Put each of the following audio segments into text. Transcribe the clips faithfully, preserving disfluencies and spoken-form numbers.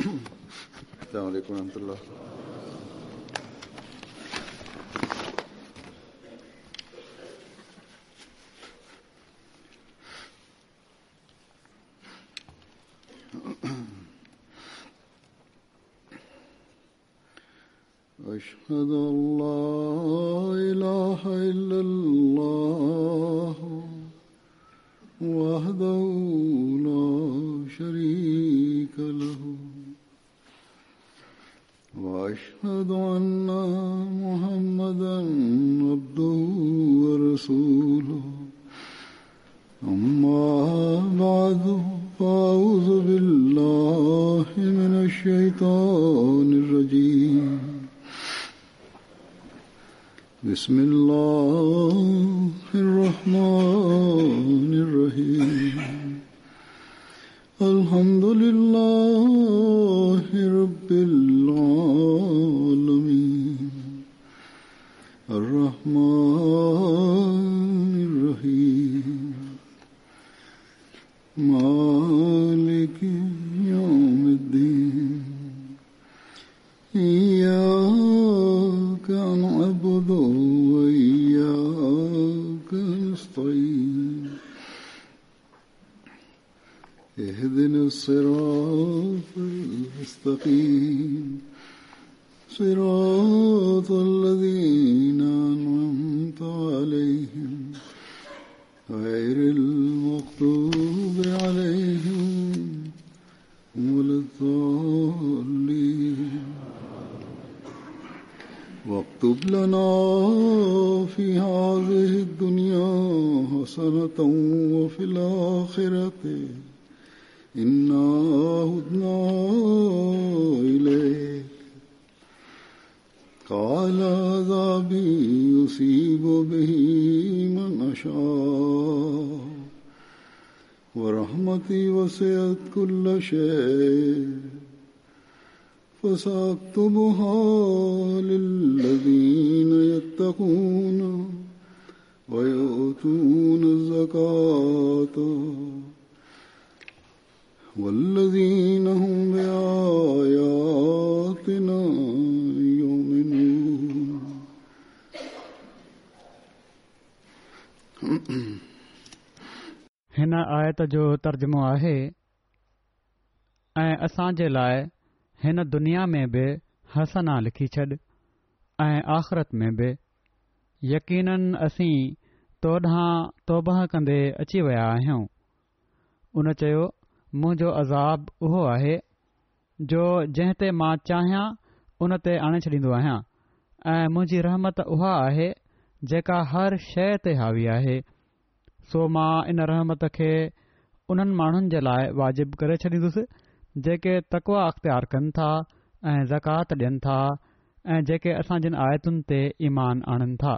अस्सलाम वालेकुम रहमतुल्लाह। أشهد أن لا إله إلا الله وحده لا شريك له وأشهد أن محمدا عبده ورسوله أما بعد فأعوذ بالله من الشيطان الرجيم بسم الله الرحمن الرحيم الحمد لله رب العالمين الرحمن الرحيم مالك يوم الدين إياك نعبد وإياك نستعين اهدنا الصراط المستقيم صراط الذين أنعمت عليهم غير المغضوب عليهم ولا الضالين واكتب لنا في هذه الدنيا حسنة وفي الآخرة إنا هدنا إليك قال عذابي يصيب به من أشاء ورحمتي وسعت كل شيء فسأكتبها للذين يتقون ويؤتون الزكاة والذين هم بآياتنا يؤمنون. हिन आयत जो तर्जुमो आहे ऐं असांजे लाइ हिन दुनिया में बि हसना लिखी छॾ ऐं आख़िरत में बि यकीनन असीं तो ॾांहुं तौबह कंदे अची विया आहियूं। उन चयो मुंहिंजो अज़ाब उहो आहे जो जंहिं ते मां चाहियां उन ते आणे छॾींदो आहियां ऐं मुंहिंजी रहमत उहा आहे जेका हर शइ ते हावी आहे। सो मां इन रहमत खे उन्हनि माण्हुनि जे लाइ वाजिब करे छॾींदुसि जेके तक़वा अख़्तियार कनि था ऐं ज़कात ॾियनि था ऐं जेके असां जिन आयतुनि ते ईमान आणनि था।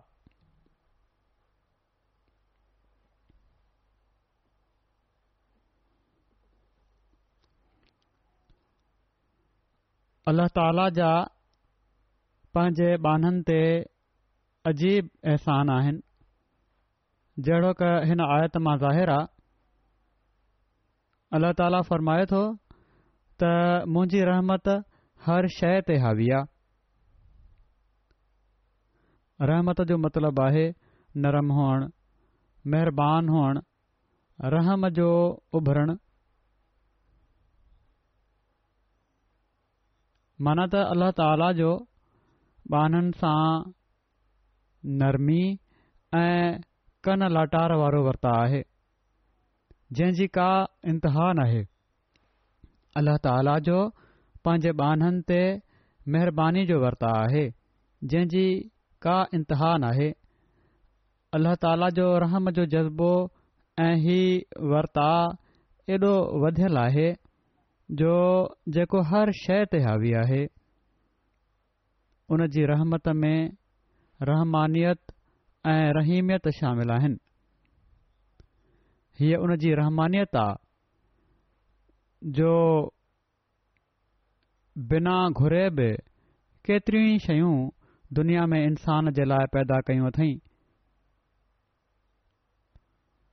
अल्लाह ताला जा पंहिंजे ॿाननि ते अजीब अहसान आहिनि जहिड़ो क हिन आयत मां ज़ाहिर आहे। अल्लाह ताला फरमाए थो त मुंहिंजी रहमत हर शइ ते हावी आहे। रहमत जो मतिलबु आहे नरम हुअणु, महिरबान हुअणु, रहम जो उभरणु। माना त अल्लाह ताला जो ॿाननि सां नरमी ऐं कन लाटार वारो वर्ता आहे जंहिंजी का इंतिहा नाहे। अल्लाह ताला जो पंहिंजे ॿाननि ते महिरबानी जो वर्ता आहे जंहिंजी का इंतिहा नाहे। अल्लाह ताला जो रहम जो जज़्बो ऐं ही वर्ता एॾो वधियल आहे जो जेको हर शइ ते हावी आहे। उन जी रहमत में रहमानियत ऐं रहीमियत शामिल आहिनि। हीअ उन जी रहमानियत आहे जो बिना घुरे बि केतिरियूं ई शयूं दुनिया में इंसान जे लाइ पैदा कयूं अथई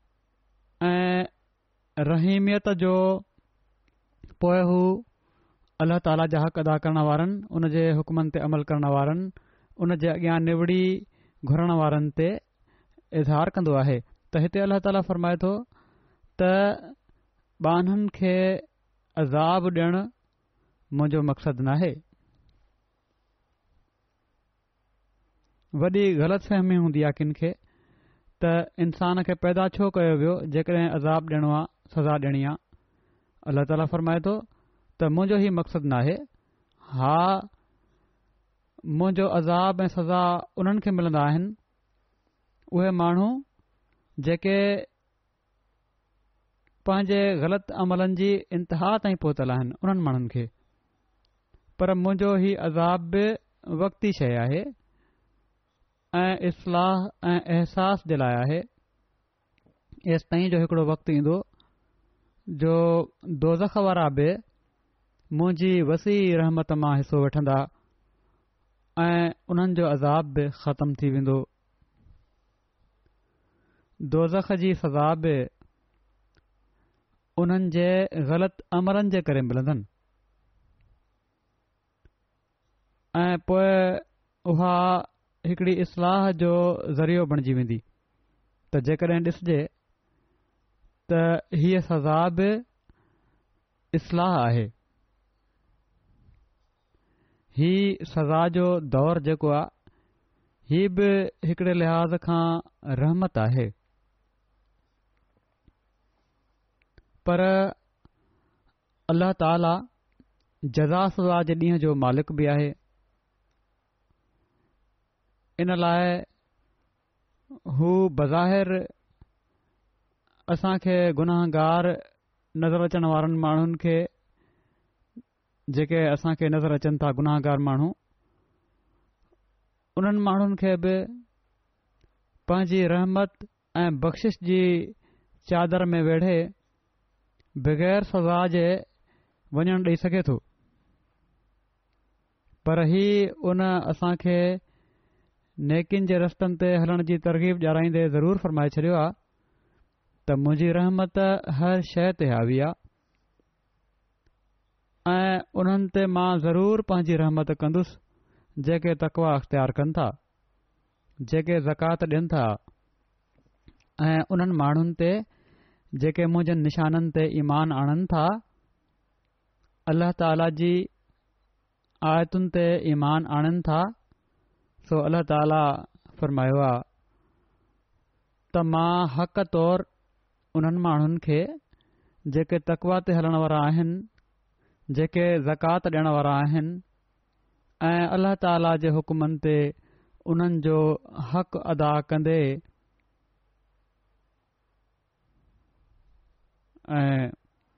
ऐं रहीमियत जो पोइ हू अल्लाह ताला जा हक़ अदा करण वारनि, उन जे हुकमनि ते अमल करण वारनि, उन जे अॻियां निवड़ी घुरण वारनि ते इज़हार कंदो आहे। त हिते अल्लाह ताला फरमाए थो त ॿाननि खे अज़ाब ॾियणु मुंहिंजो मक़सदु नाहे। वॾी ग़लतफ़हमी हूंदी आहे किन खे त इंसान खे पैदा छो कयो वियो जेकॾहिं अज़ाब ॾियणो आहे, सज़ा ॾियणी आहे। अल्लाह ताला फरमाए थो त मुंहिंजो ही मक़सदु नाहे। हा, मुंहिंजो अज़ाब ऐं सज़ा उन्हनि खे मिलंदा आहिनि, उहे माण्हू जेके पंहिंजे ग़लति अमलनि जी इंतिहा ताईं पहुतल आहिनि, उन्हनि माण्हुनि खे। पर मुंहिंजो ही अज़ाब बि वक़्ती शइ आहे ऐं इस्लाह ऐं अहसास जे लाइ आहे। एसि ताईं जो हिकिड़ो वक़्तु ईंदो जो दोज़ख वारा बि मुंहिंजी वसी रहमत मां हिसो वठंदा ऐं उन्हनि जो अज़ाब बि ख़तमु थी वेंदो। दोज़ख जी सज़ा बि उन्हनि जे ग़लति अमलनि जे करे मिलंदनि ऐं पोइ उहा हिकिड़ी इस्लाह जो ज़रियो बणिजी वेंदी। त जेकॾहिं ॾिसजे त हीअ सज़ा बि इस्लाह आहे। ही सज़ा जो दौर जेको आहे ही बि हिकिड़े लिहाज़ खां रहमत आहे। पर अल्लाह ताला जज़ा सज़ा जे ॾींहं जो मालिक बि आहे। इन लाइ हू बज़ाहिर असांखे गुनाहगार नज़र अचण वारनि माण्हुनि खे, जेके असांखे नज़र अचनि था गुनाहगार माण्हू, उन्हनि माण्हुनि खे बि पंहिंजी रहमत ऐं बख़्शिश जी चादर में वेढ़े बग़ैर सज़ा जे वञणु ॾेई सघे थो। पर ही उन असांखे नेकिन जे रस्तनि ते हलण जी तरग़ीब ॾियाराईंदे ज़रूरु फ़रमाए छॾियो आहे त मुंहिंजी रहमत हर शइ ते हावी आहे ऐं उन्हनि ते मां ज़रूरु पंहिंजी रहमत कंदुसि जेके तक़वा अख़्तियार कनि था, जेके ज़कात ॾियनि था ऐं उन्हनि माण्हुनि ते जेके मुंहिंजनि निशाननि ते ईमान आणनि था, अल्लाह ताला जी आयतुनि ते ईमान आणनि था। सो अल्लाह ताला फरमायो आहे त मां हक़ तौर उन्हनि माण्हुनि खे जेके तक़वा ते हलण वारा आहिनि, जेके ज़कात ॾियण वारा आहिनि ऐं अल्लाह ताला जे हुकमनि ते उन्हनि जो हक़ अदा कंदे ऐं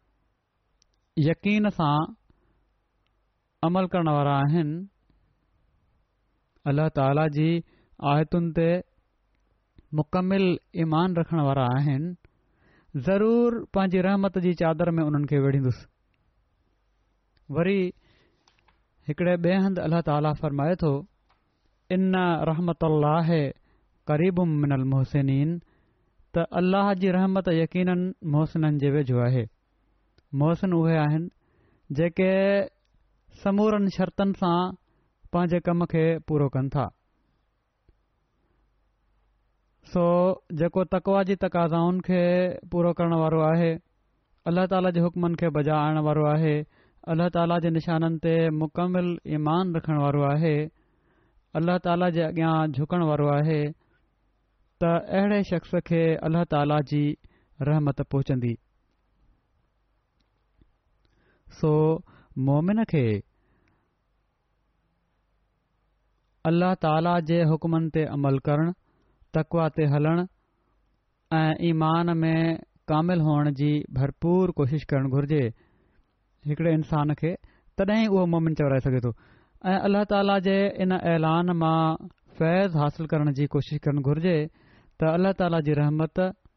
यकीन सां अमल करण वारा आहिनि, अल्लाह ताला जी आयतुनि ते मुकमिल ईमान रखण वारा आहिनि, ज़रूरु पंहिंजी रहमत जी चादर में उन्हनि खे वेढ़ींदुसि। वरी हिकिड़े ॿिए हंधि अल्लाह ताला फरमाए थो, इन रहमत अल्लाह क़रीबुम मिनल मुहसिनीन, त अल्लाह जी रहमत यकीनन मोहसिननि जे वेझो आहे। मोहसिन उहे आहिनि जेके समूरनि शर्तनि सां पंहिंजे कम खे पूरो कनि था। सो जेको तक़वा जी तक़ाज़ाउनि खे पूरो करण वारो आहे, अल्लाह ताला जे हुकमनि खे बजा आणण वारो आहे, अल्लाह ताला जे निशाननि ते मुकमिल ईमान रखण वारो आहे, अल्लाह ताला जे अॻियां झुकण वारो आहे, त अहिड़े शख़्स खे अल्लाह ताला जी रहमत पहुचंदी। सो मोमिन खे अल्लाह ताला जे हुकमनि ते अमल करणु, तक़वा ते हलणु ऐं ईमान में कामिल हुअण जी भरपूर कोशिश करणु घुर्जे हिकिड़े इंसान खे, तॾहिं उहो मोमिन चवराए सघे थो। ऐं अल्लाह ताला जे इन ऐलान मां फैज़ हासिल करण जी कोशिश करणु घुर्जे त अल्लाह ताला जी रहमत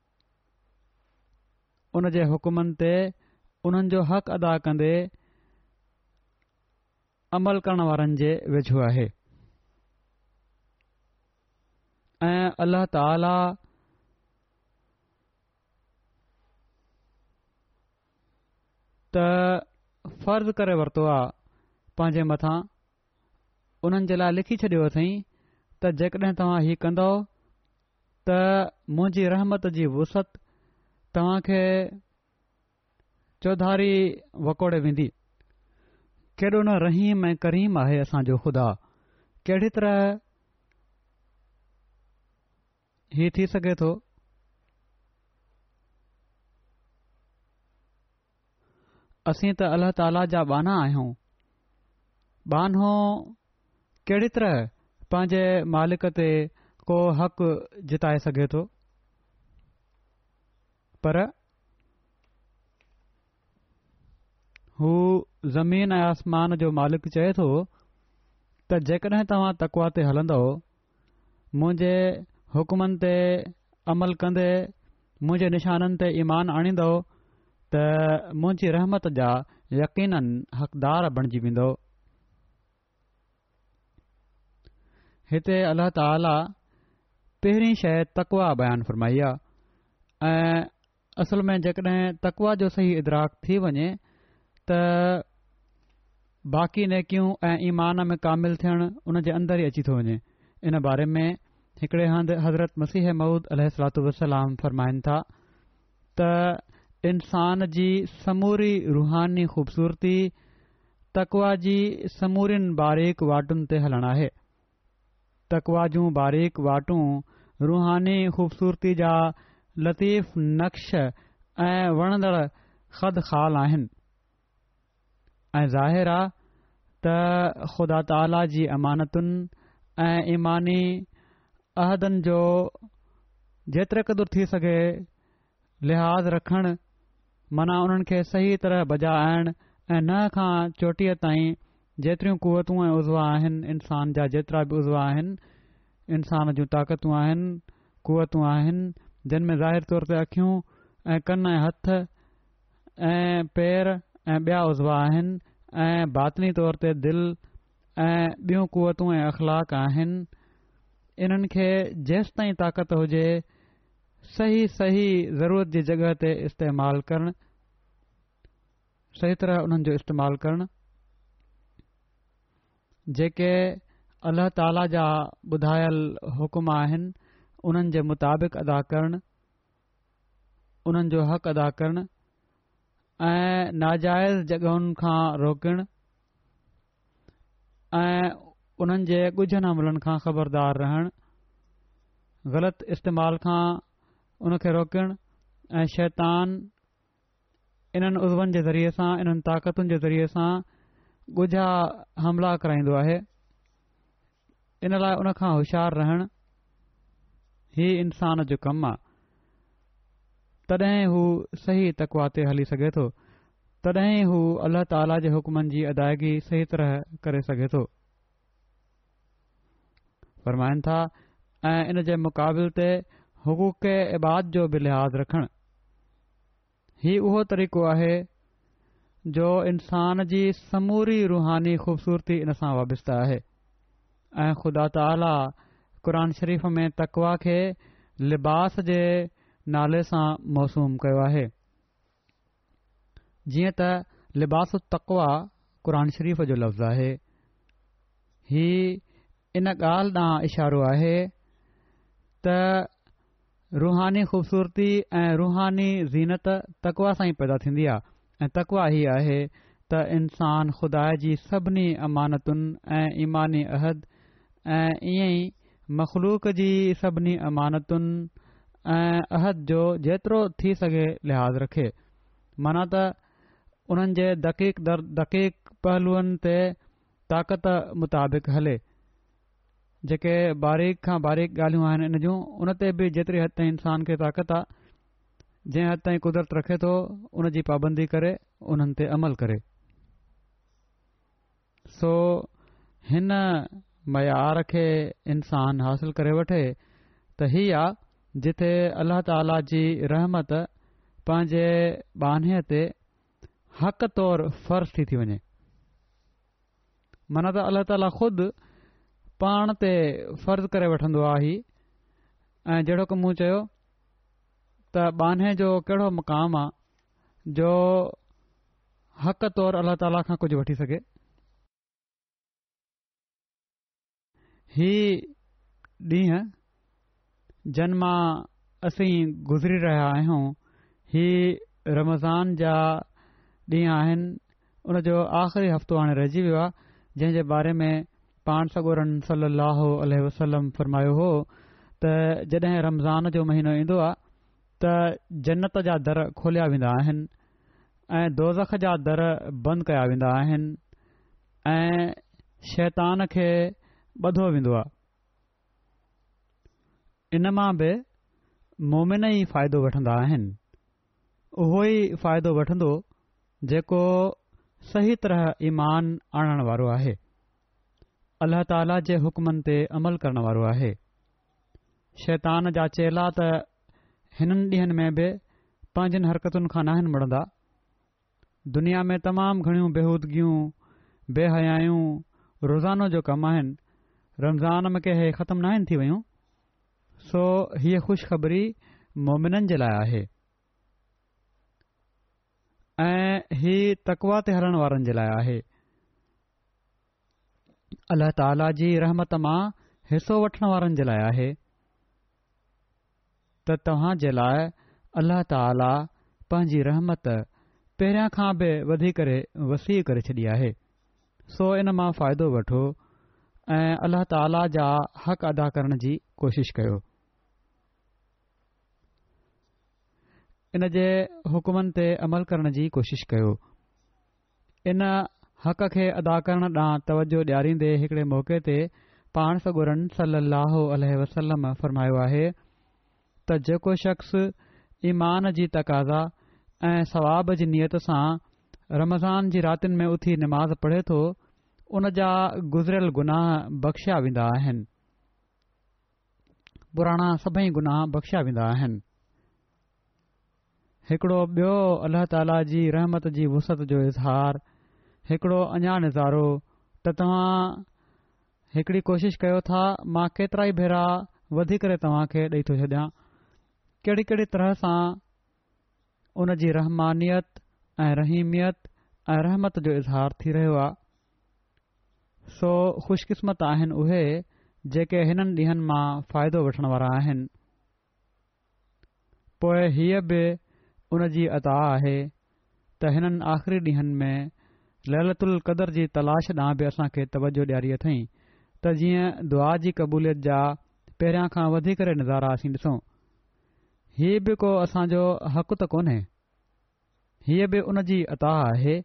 उन जे हुकमनि ते उन्हनि जो हक़ अदा कंदे अमल करण वारनि जे वेझो आहे। ऐं अल्लाह ताला त फ़र्ज़ु करे वरितो आहे पंहिंजे मथां, उन्हनि जे लाइ लिखी छॾियो अथई त जेकॾहिं तव्हां हीउ कंदव त मुंहिंजी रहमत जी वुसत तव्हां खे चौधारी वकोड़े वेंदी। केॾो न रहीम ऐं करीम आहे असांजो ख़ुदा। कहिड़ी तरह हीउ थी सघे थो असीं त अल्लाह ताला जा बाना आहियूं। बानो कहिड़ी तरह पंहिंजे मालिक ते को हक़ जिताए सघे थो, पर हू ज़मीन ऐं आसमान जो मालिक चए थो त जेकॾहिं तव्हां तक़वा ते हलंदव, मुंहिंजे हुकमनि ते अमल कंदे मुंहिंजे निशाननि ते ईमान आणींदव त मुंहिंजी रहमत जा यकीनन हक़दार बणिजी वेंदो। हिते अल्लाह ताला पहिरीं शइ तक़वा बयानु फ़रमाई आहे ऐं असल में जेकॾहिं तक़वा जो सही इदराक थी वञे त बाक़ी नेकियूं ऐं ईमान में कामिल थियणु उन जे अंदर ई अची थो वञे। इन बारे में हिकिड़े हंधि हज़रत मसीह मऊद अलैहिस्सलातु वस्सलाम फ़रमाइनि था त इंसान जी समूरी रूहानी ख़ूबसूरती तक़वा जी समूरिन बारीक वाटुनि ते हलणु आहे। तक़वा जूं बारीक वाटूं रूहानी ख़ूबसूरती जा लतीफ़ नक्श ऐं वणंदड़ ख़द ख़ाल आहिनि ऐं ज़ाहिर आहे त ख़ुदा ताला जी अमानतुनि ऐं ईमानी अहदनि जो जेतिरे क़दुरु थी सघे लिहाज़ रखणु, माना उन्हनि खे सही तरह बजा आणणु ऐं न खां चोटीअ ताईं जेतिरियूं कुवतूं ऐं उज़वा आहिनि, इंसान जा जेतिरा बि उज़वा आहिनि, इंसान जूं ताक़तूं आहिनि, कुवतूं आहिनि, जिन में ज़ाहिर तौर ते अखियूं ऐं कन ऐं हथ ऐं पेर ऐं ॿिया उज़वा आहिनि ऐं बातनी तौर ते दिलि ऐं ॿियूं कुवतूं ऐं अख़लाक आहिनि। इन्हनि खे जेसि ताईं ताक़त हुजे सही सही ज़रूरत जी जॻह ते इस्तेमालु करणु, सही तरह उन्हनि जो इस्तेमालु करणु, जेके अल्लाह ताला जा ॿुधायल हुकुम आहिनि उन्हनि जे मुताबिक़ अदा करणु, उन्हनि जो हक़ अदा करणु ऐं नाजाइज़ जॻहुनि खां रोकणु ऐं उन्हनि जे ॻुझनि अमलनि खां ख़बरदार रहणु, ग़लति इस्तेमाल खां उनखे रोकणु ऐं शैतान इन्हनि उज़वनि जे ज़रिए सां, इन्हनि ताक़तुनि जे ज़रिए सां ॻुझा हमला कराईंदो आहे। इन लाइ उन खां होशियारु रहणु ही इंसान जो कमु आहे। तॾहिं हू सही तक़वा ते हली सघे थो, तॾहिं हू अल्लाह ताला जे हुकमनि जी अदायगी सही तरह करे सघे थो। फरमाइनि था ऐं इन जे मुक़ाबिल ते हुकूक इबाद जो बि लिहाज़ रखणु, ही उहो तरीक़ो आहे जो इंसान जी समूरी रूहानी ख़ूबसूरती इन सां वाबस्ता आहे ऐं ख़ुदा ताला क़ुर शरीफ़ में तक़वा खे लिबास जे नाले सां मौसूम कयो आहे। जीअं त लिबास तक़वा क़ुर शरीफ़ जो लफ़्ज़ आहे, ही इन ॻाल्हि ॾांहुं इशारो आहे त रूहानी ख़ूबसूरती ऐं रूहानी ज़ीनत तक़वा सां ई पैदा थींदी आहे ऐं तक़वा ही आहे त इंसान ख़ुदा जी सभिनी अमानतुनि ऐं ईमानी अहद ऐं ईअं ई मख़लूक जी सभिनी अमानतुनि ऐं अहद जो जेतिरो थी सघे लिहाज़ रखे, माना त उन्हनि जे दक़ीक़ दर दक़ीक़ पहलुअनि ते ताक़त मुताबिक़ हले। जेके बारीक खां बारीक ॻाल्हियूं आहिनि इन जूं, उन ते बि जेतिरी हद ताईं इंसान खे ताक़त आहे, जंहिं हद ताईं कुदरत रखे थो उन जी पाबंदी करे, उन्हनि ते अमल करे। सो हिन मयार खे इंसान हासिल करे वठे त ही आहे जिथे अल्लाह ताला जी रहमत पंहिंजे बाने ते हक़ तौर फ़र्ज़ थी थी वञे। माना त अल्लाह ताला ख़ुदि पाण ते फ़र्ज़ करे वठंदो आहे ही, ऐं जहिड़ो की मूं चयो त बाने जो कहिड़ो मक़ाम आहे जो हक़ तौरु अल्लाह ताला खां कुझु वठी सघे। ही ॾींहं जन मां असीं गुज़री रहिया आहियूं, ही रमज़ान जा ॾींहं आहिनि। उन जो आख़िरी हफ़्तो हाणे रहिजी वियो आहे, जंहिं जे बारे में पाण सॻोरन सलाहु वसलम फरमायो हो त जॾहिं रमज़ान जो महीनो ईंदो आहे त जन्नत जा दर खोलिया वेंदा आहिनि ऐं दोज़ख जा दर बंदि कया वेंदा आहिनि ऐं शैतान खे ॿधो वेंदो आहे। इन मां बि मोमिन ई फ़ाइदो वठंदा आहिनि। उहो ई फ़ाइदो वठंदो जेको सही तरह ईमान आणण वारो आहे, अल्लाह ताला जे हुकमनि ते अमल करण वारो आहे। शैतान जा चेला त हिननि ॾींहनि में बि पंहिंजनि हरकतुनि खां नाहिनि मुड़ंदा। दुनिया में तमामु घणियूं बेहूदगियूं, बेहयायूं रोज़ानो जो कमु आहिनि। रमज़ान में के ख़तमु नाहिनि थी वयूं। सो हीअ ख़ुशख़बरी मोमिननि जे लाइ आहे ऐं ही तक़वा ते हलण वारनि जे लाइ आहे। अल्लाह ताला जी रहमत मां हिसो वठण वारनि जे लाइ आहे त तव्हां जे लाइ अल्लाह ताला पंहिंजी रहमत पहिरियां खां बि वधी करे वसी करे छॾी आहे। सो इन मां फ़ाइदो वठो ऐं अल्लाह ताला जा हक़ अदा करण जी कोशिश कयो। इन जे हुकमनि ते अमल करण जी कोशिश कयो। इन हक़ खे अदा करण ॾांहुं तवजो ॾियारींदे हिकिड़े मौक़े ते पाण सॻोरन सलाहु वसलम फरमायो आहे त जेको शख़्स ईमान जी तक़ाज़ा ऐं सवाब जी नियत सां रमज़ान जी रातिनि में उथी निमाज़ पढ़े थो, उन जा गुज़िरियल गुनाह बख़्शिया वेंदा आहिनि। पुराणा सभई गुनाह बख़्शिया वेंदा आहिनि। हिकिड़ो ॿियो अल्लाह ताला जी रहमत जी वुसत जो इज़हार, हिकिड़ो अञा नज़ारो त तव्हां हिकिड़ी कोशिश कयो था मां केतिरा ई भेरा वधी करे तव्हां खे ॾेई थो छॾियां। कहिड़ी कहिड़ी तरह सां उन जी रहमानियत ऐं रहीमियत ऐं रहमत जो इज़हार थी रहियो आहे। सो ख़ुशकिस्मत आहिनि उहे जेके हिननि ॾींहनि मां फ़ाइदो वठण वारा आहिनि। पोइ हीअ बि उन जी अता आहे त हिननि आख़िरी ॾींहनि में लैलतुल क़दर जी तलाश ॾांहुं बि असां खे तवजो ॾियारी अथई त जीअं दुआ जी क़बूलियत जा पहिरियां खां वधी करे नज़ारा असीं ॾिसूं। हीअ बि को असांजो हक़ त कोन्हे, हीअ बि उन जी अता आहे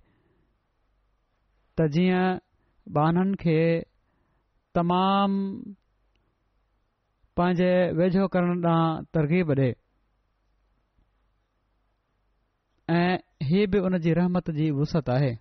त जीअं ॿाननि खे तमामु पंहिंजे वेझो करण ॾांहुं तरग़ीब ॾे ऐं हीअ बि उन जी रहमत जी वुसत आहे।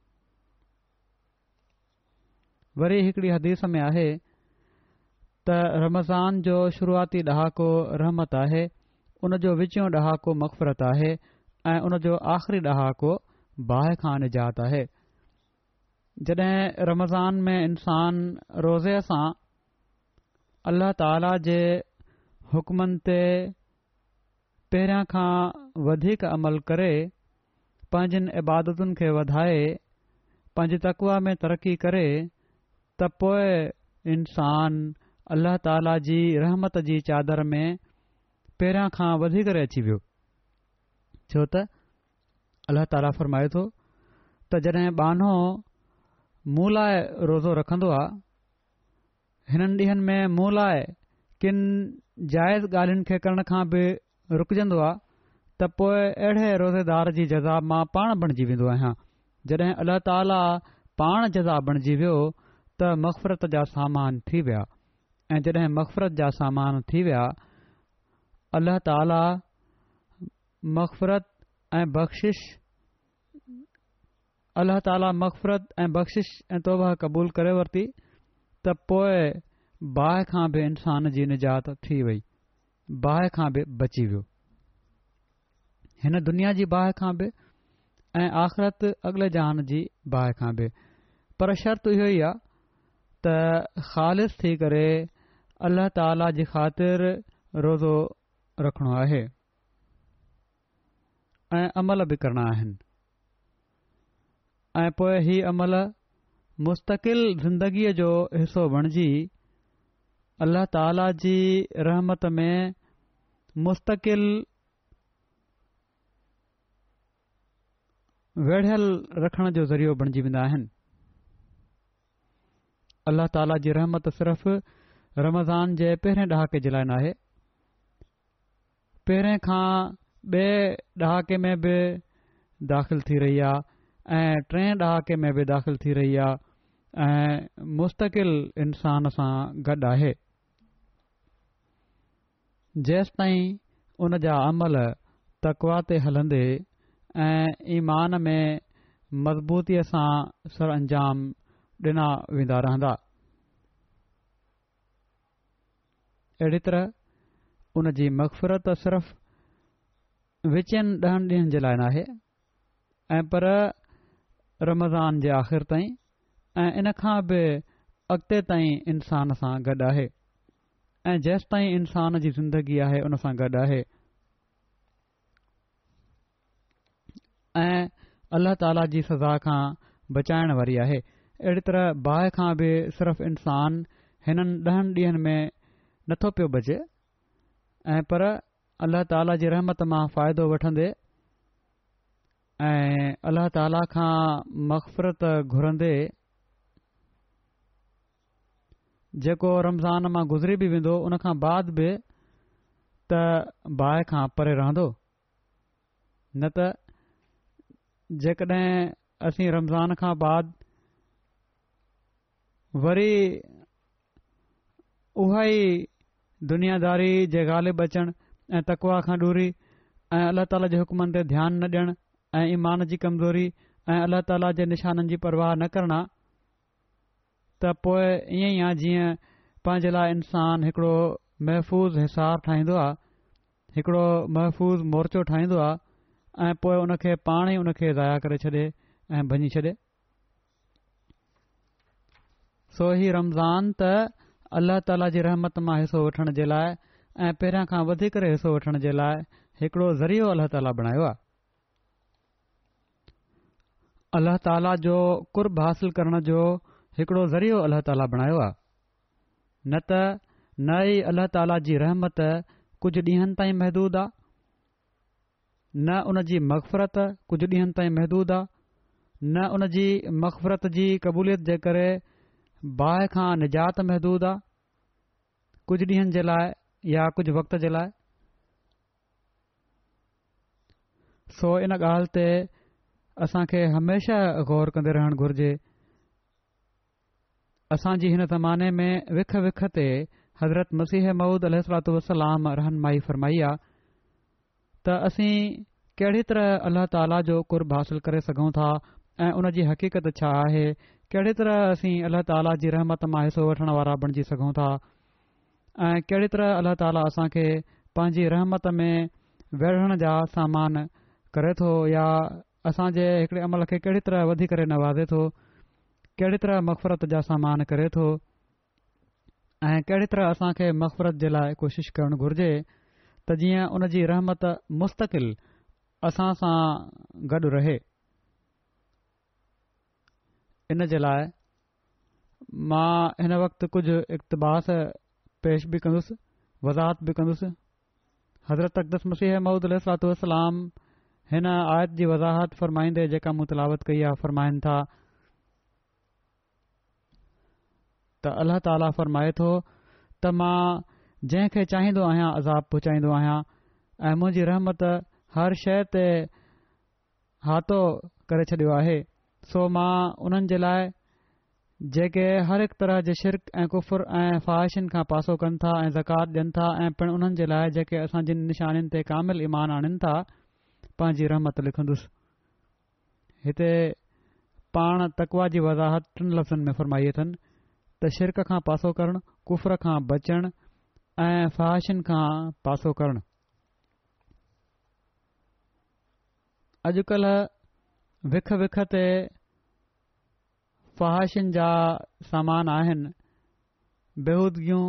वरी हिकिड़ी हदीस में आहे त रमज़ान जो शुरूआती ॾहाको रहमत आहे, उन जो विचों ॾहाको मग़फ़िरत आहे ऐं उन जो आख़िरी ॾहाको बाहि खां निजात आहे। जॾहिं रमज़ान में इंसान रोज़े सां अल्लाह ताला जे हुकमनि ते पहिरियां खां वधीक अमल करे, पंहिंजनि इबादतुनि खे वधाए, पंहिंजी तक़वा में तरक़ी करे, त पोइ इंसान अल्लाह ताला जी रहमत जी चादर में पहिरियां खां वधी करे अची वियो। छो त अल्लाह ताला फरमाए थो त जॾहिं बानो मूं लाइ रोज़ो रखंदो आहे, हिननि ॾींहनि में मूं लाइ किन जाइज़ ॻाल्हियुनि खे करण खां बि रुकजंदो आहे, त पोइ अहिड़े रोज़ेदार जी जज़ा मां पाण बणिजी वेंदो आहियां। जॾहिं अल्लाह ताला पाण जज़ा बणिजी वियो त मग़फ़िरत जा सामान थी विया, ऐं जॾहिं मग़फ़िरत जा सामान थी विया, अल्लाह ताला मग़फ़िरत ऐं बख़्शिश अल्लाह ताला मग़फ़िरत ऐं बख़्शिश ऐं तौबा क़बूल करे वरिती, त पोइ बाहि खां बि इंसान जी निजात थी वई, बाहि खां बि बची वियो, हिन दुनिया जी बाहि खां बि ऐं आख़िरत अॻिले जहान जी बाहि खां बि। पर शर्त इहो ई आहे त ख़ालिस थी करे अल्लाह ताला जी ख़ातिर रोज़ो रखणो आहे ऐं अमल बि करणा आहिनि। ऐं पोइ ही अमल मुस्तक़िल ज़िंदगीअ जो हिसो बणिजी अल्लाह ताला जी रहमत में मुस्तक़िल वेढ़ियल रखण जो ज़रियो बणिजी वेंदा आहिनि। अल्लाह ताला जी रहमत सिर्फ़ रमज़ान जे पहिरें ॾहाके जे लाइ न आहे, पहिरें खां ॿिए ॾहाके में बि दाख़िल थी रही आहे ऐं टें ॾहाके में बि दाख़िल थी रही आहे ऐं मुस्तक़िल इंसान सां गॾु आहे। जेसि ताईं उन जा अमल तक़वा ते हलंदे ऐं ईमान में मज़बूतीअ सां सर अंजाम ॾिना वेंदा रहंदा। अहिड़ी तरह उन जी मग़फ़िरत सिर्फ़ विचनि ॾहनि ॾींहंनि जे लाइ न आहे ऐं पर रमज़ान जे आख़िर ताईं ऐं इन खां बि अॻिते ताईं इंसान सां गॾु आहे ऐं जेसि ताईं इंसान जी ज़िंदगी आहे उन सां गॾु आहे। ऐं अल्लाह ताला जी सज़ा खां बचाइण वारी आहे। अहिड़ी तरह बाहि खां बि सिर्फ़ इंसान हिननि ॾहनि ॾींहनि में नथो पियो बचे ऐं पर अल्लाह ताला जी रहमत मां फ़ाइदो वठंदे ऐं अल्लाह ताला खां मग़फ़िरत घुरंदे जेको रमज़ान मां गुज़री बि वेंदो उन खां बाद बि त बाहि खां परे रहंदो। न त जेकॾहिं असीं रमज़ान खां बाद वरी उहा ई दुनियादारी जे ग़ालिब अचण ऐं तक़वा खां दूरी ऐं अल्लाह ताला जे हुकमनि ते ध्यानु न ॾियणु ऐं ईमान जी कमज़ोरी ऐं अल्लाह ताला जे निशाननि जी परवाह न करणा त पोइ ईअं ई आहे जीअं पंहिंजे लाइ इंसान हिकिड़ो महफ़ूज़ हिसार ठाहींदो आहे, हिकिड़ो महफ़ूज़ मोर्चो ठाहींदो आहे ऐं पोइ उन खे पाण ई उन खे ज़ाया करे छॾे ऐं भञी छॾे। सो ही रमज़ान त अल्लाह ताला जी रहमत मां हिसो वठण जे लाइ ऐं पहिरियां खां वधीक हिसो वठण जे लाइ हिकिड़ो ज़रियो अल्लाह ताला बणायो आहे। अल्लाह ताला जो कुर्ब हासिल करण जो हिकिड़ो ज़रियो अल्लाह ताला बणायो आहे। न त न ई अल्लाह ताला जी रहमत कुझु ॾींहनि ताईं महदूद आहे, न उन जी मग़फ़िरत कुझु ॾींहनि ताईं महदूद आहे, न उन जी मग़फ़िरत जी क़बूलियत जे करे बाहि खां निजात महदूद आहे कुझु ॾींहनि जे लाइ या कुझु वक़्त जे लाइ। सो इन ॻाल्हि ते असांखे हमेशह गौर कंदे रहणु घुर्जे। असांजी हिन ज़माने में विख विख ते हज़रत मसीह मऊद अलैहिस्सलातु वस्सलाम रहनुमाई फ़रमाई आहे त असीं कहिड़ी तरह अल्लाह ताला जो कुर्ब हासिल करे सघूं था ऐं उन जी हक़ीक़त छा आहे, कहिड़ी तरह असीं अल्लाह ताला जी रहमत मां हिसो वठण वारा बणिजी सघूं था ऐं कहिड़ी तरह अल्लाह ताला असांखे पंहिंजी रहमत में वेढ़ण जा सामान करे थो या असांजे हिकिड़े अमल खे कहिड़ी तरह वधी करे नवाज़े थो, कहिड़ी तरह मग़फ़िरत जा सामान करे थो ऐं कहिड़ी तरह असांखे मग़फ़िरत जे लाइ कोशिशि करणु घुर्जे त जीअं उन जी रहमत मुस्तक़िल असां सां गॾु रहे। इन जे लाइ मां हिन वक़्तु कुझु इक़्तिबास पेश बि कंदुसि, वज़ाहत बि कंदुसि। हज़रत अक़दस मसीह मऊद अलैहिस्सलातु वस्सलाम हिन आयत जी वज़ाहत फ़रमाईंदे जेका मूं तिलावत कई आहे फ़रमाइनि था त अल्लाह ताला फ़रमाए थो त मां जंहिंखे चाहींदो आहियां अज़ाब पहुचाईंदो आहियां ऐं मुंहिंजी रहमत हर शइ ते हातो करे छॾियो आहे। सो मां उन्हनि जे लाइ जेके हर हिकु तरह जे शिरक ऐं कुफुर ऐं ख़्वाहिशनि खां पासो कनि था ऐं ज़कात ॾियनि था ऐं पिणु उन्हनि जे लाइ जेके असांजी निशानियुनि ते कामिल ईमान आणनि था पंहिंजी रहमत लिखंदुसि। हिते पाण तक़वा जी वज़ाहत टिनि लफ़्ज़नि में फ़रमाई अथनि त शिरक खां पासो करणु, कुफर खां बचणु ऐं ख़्वाहिशनि खां पासो करणु। अॼुकल्ह विख विख ते ख़्वाहिशनि जा सामान आहिनि, बेहूदगियूं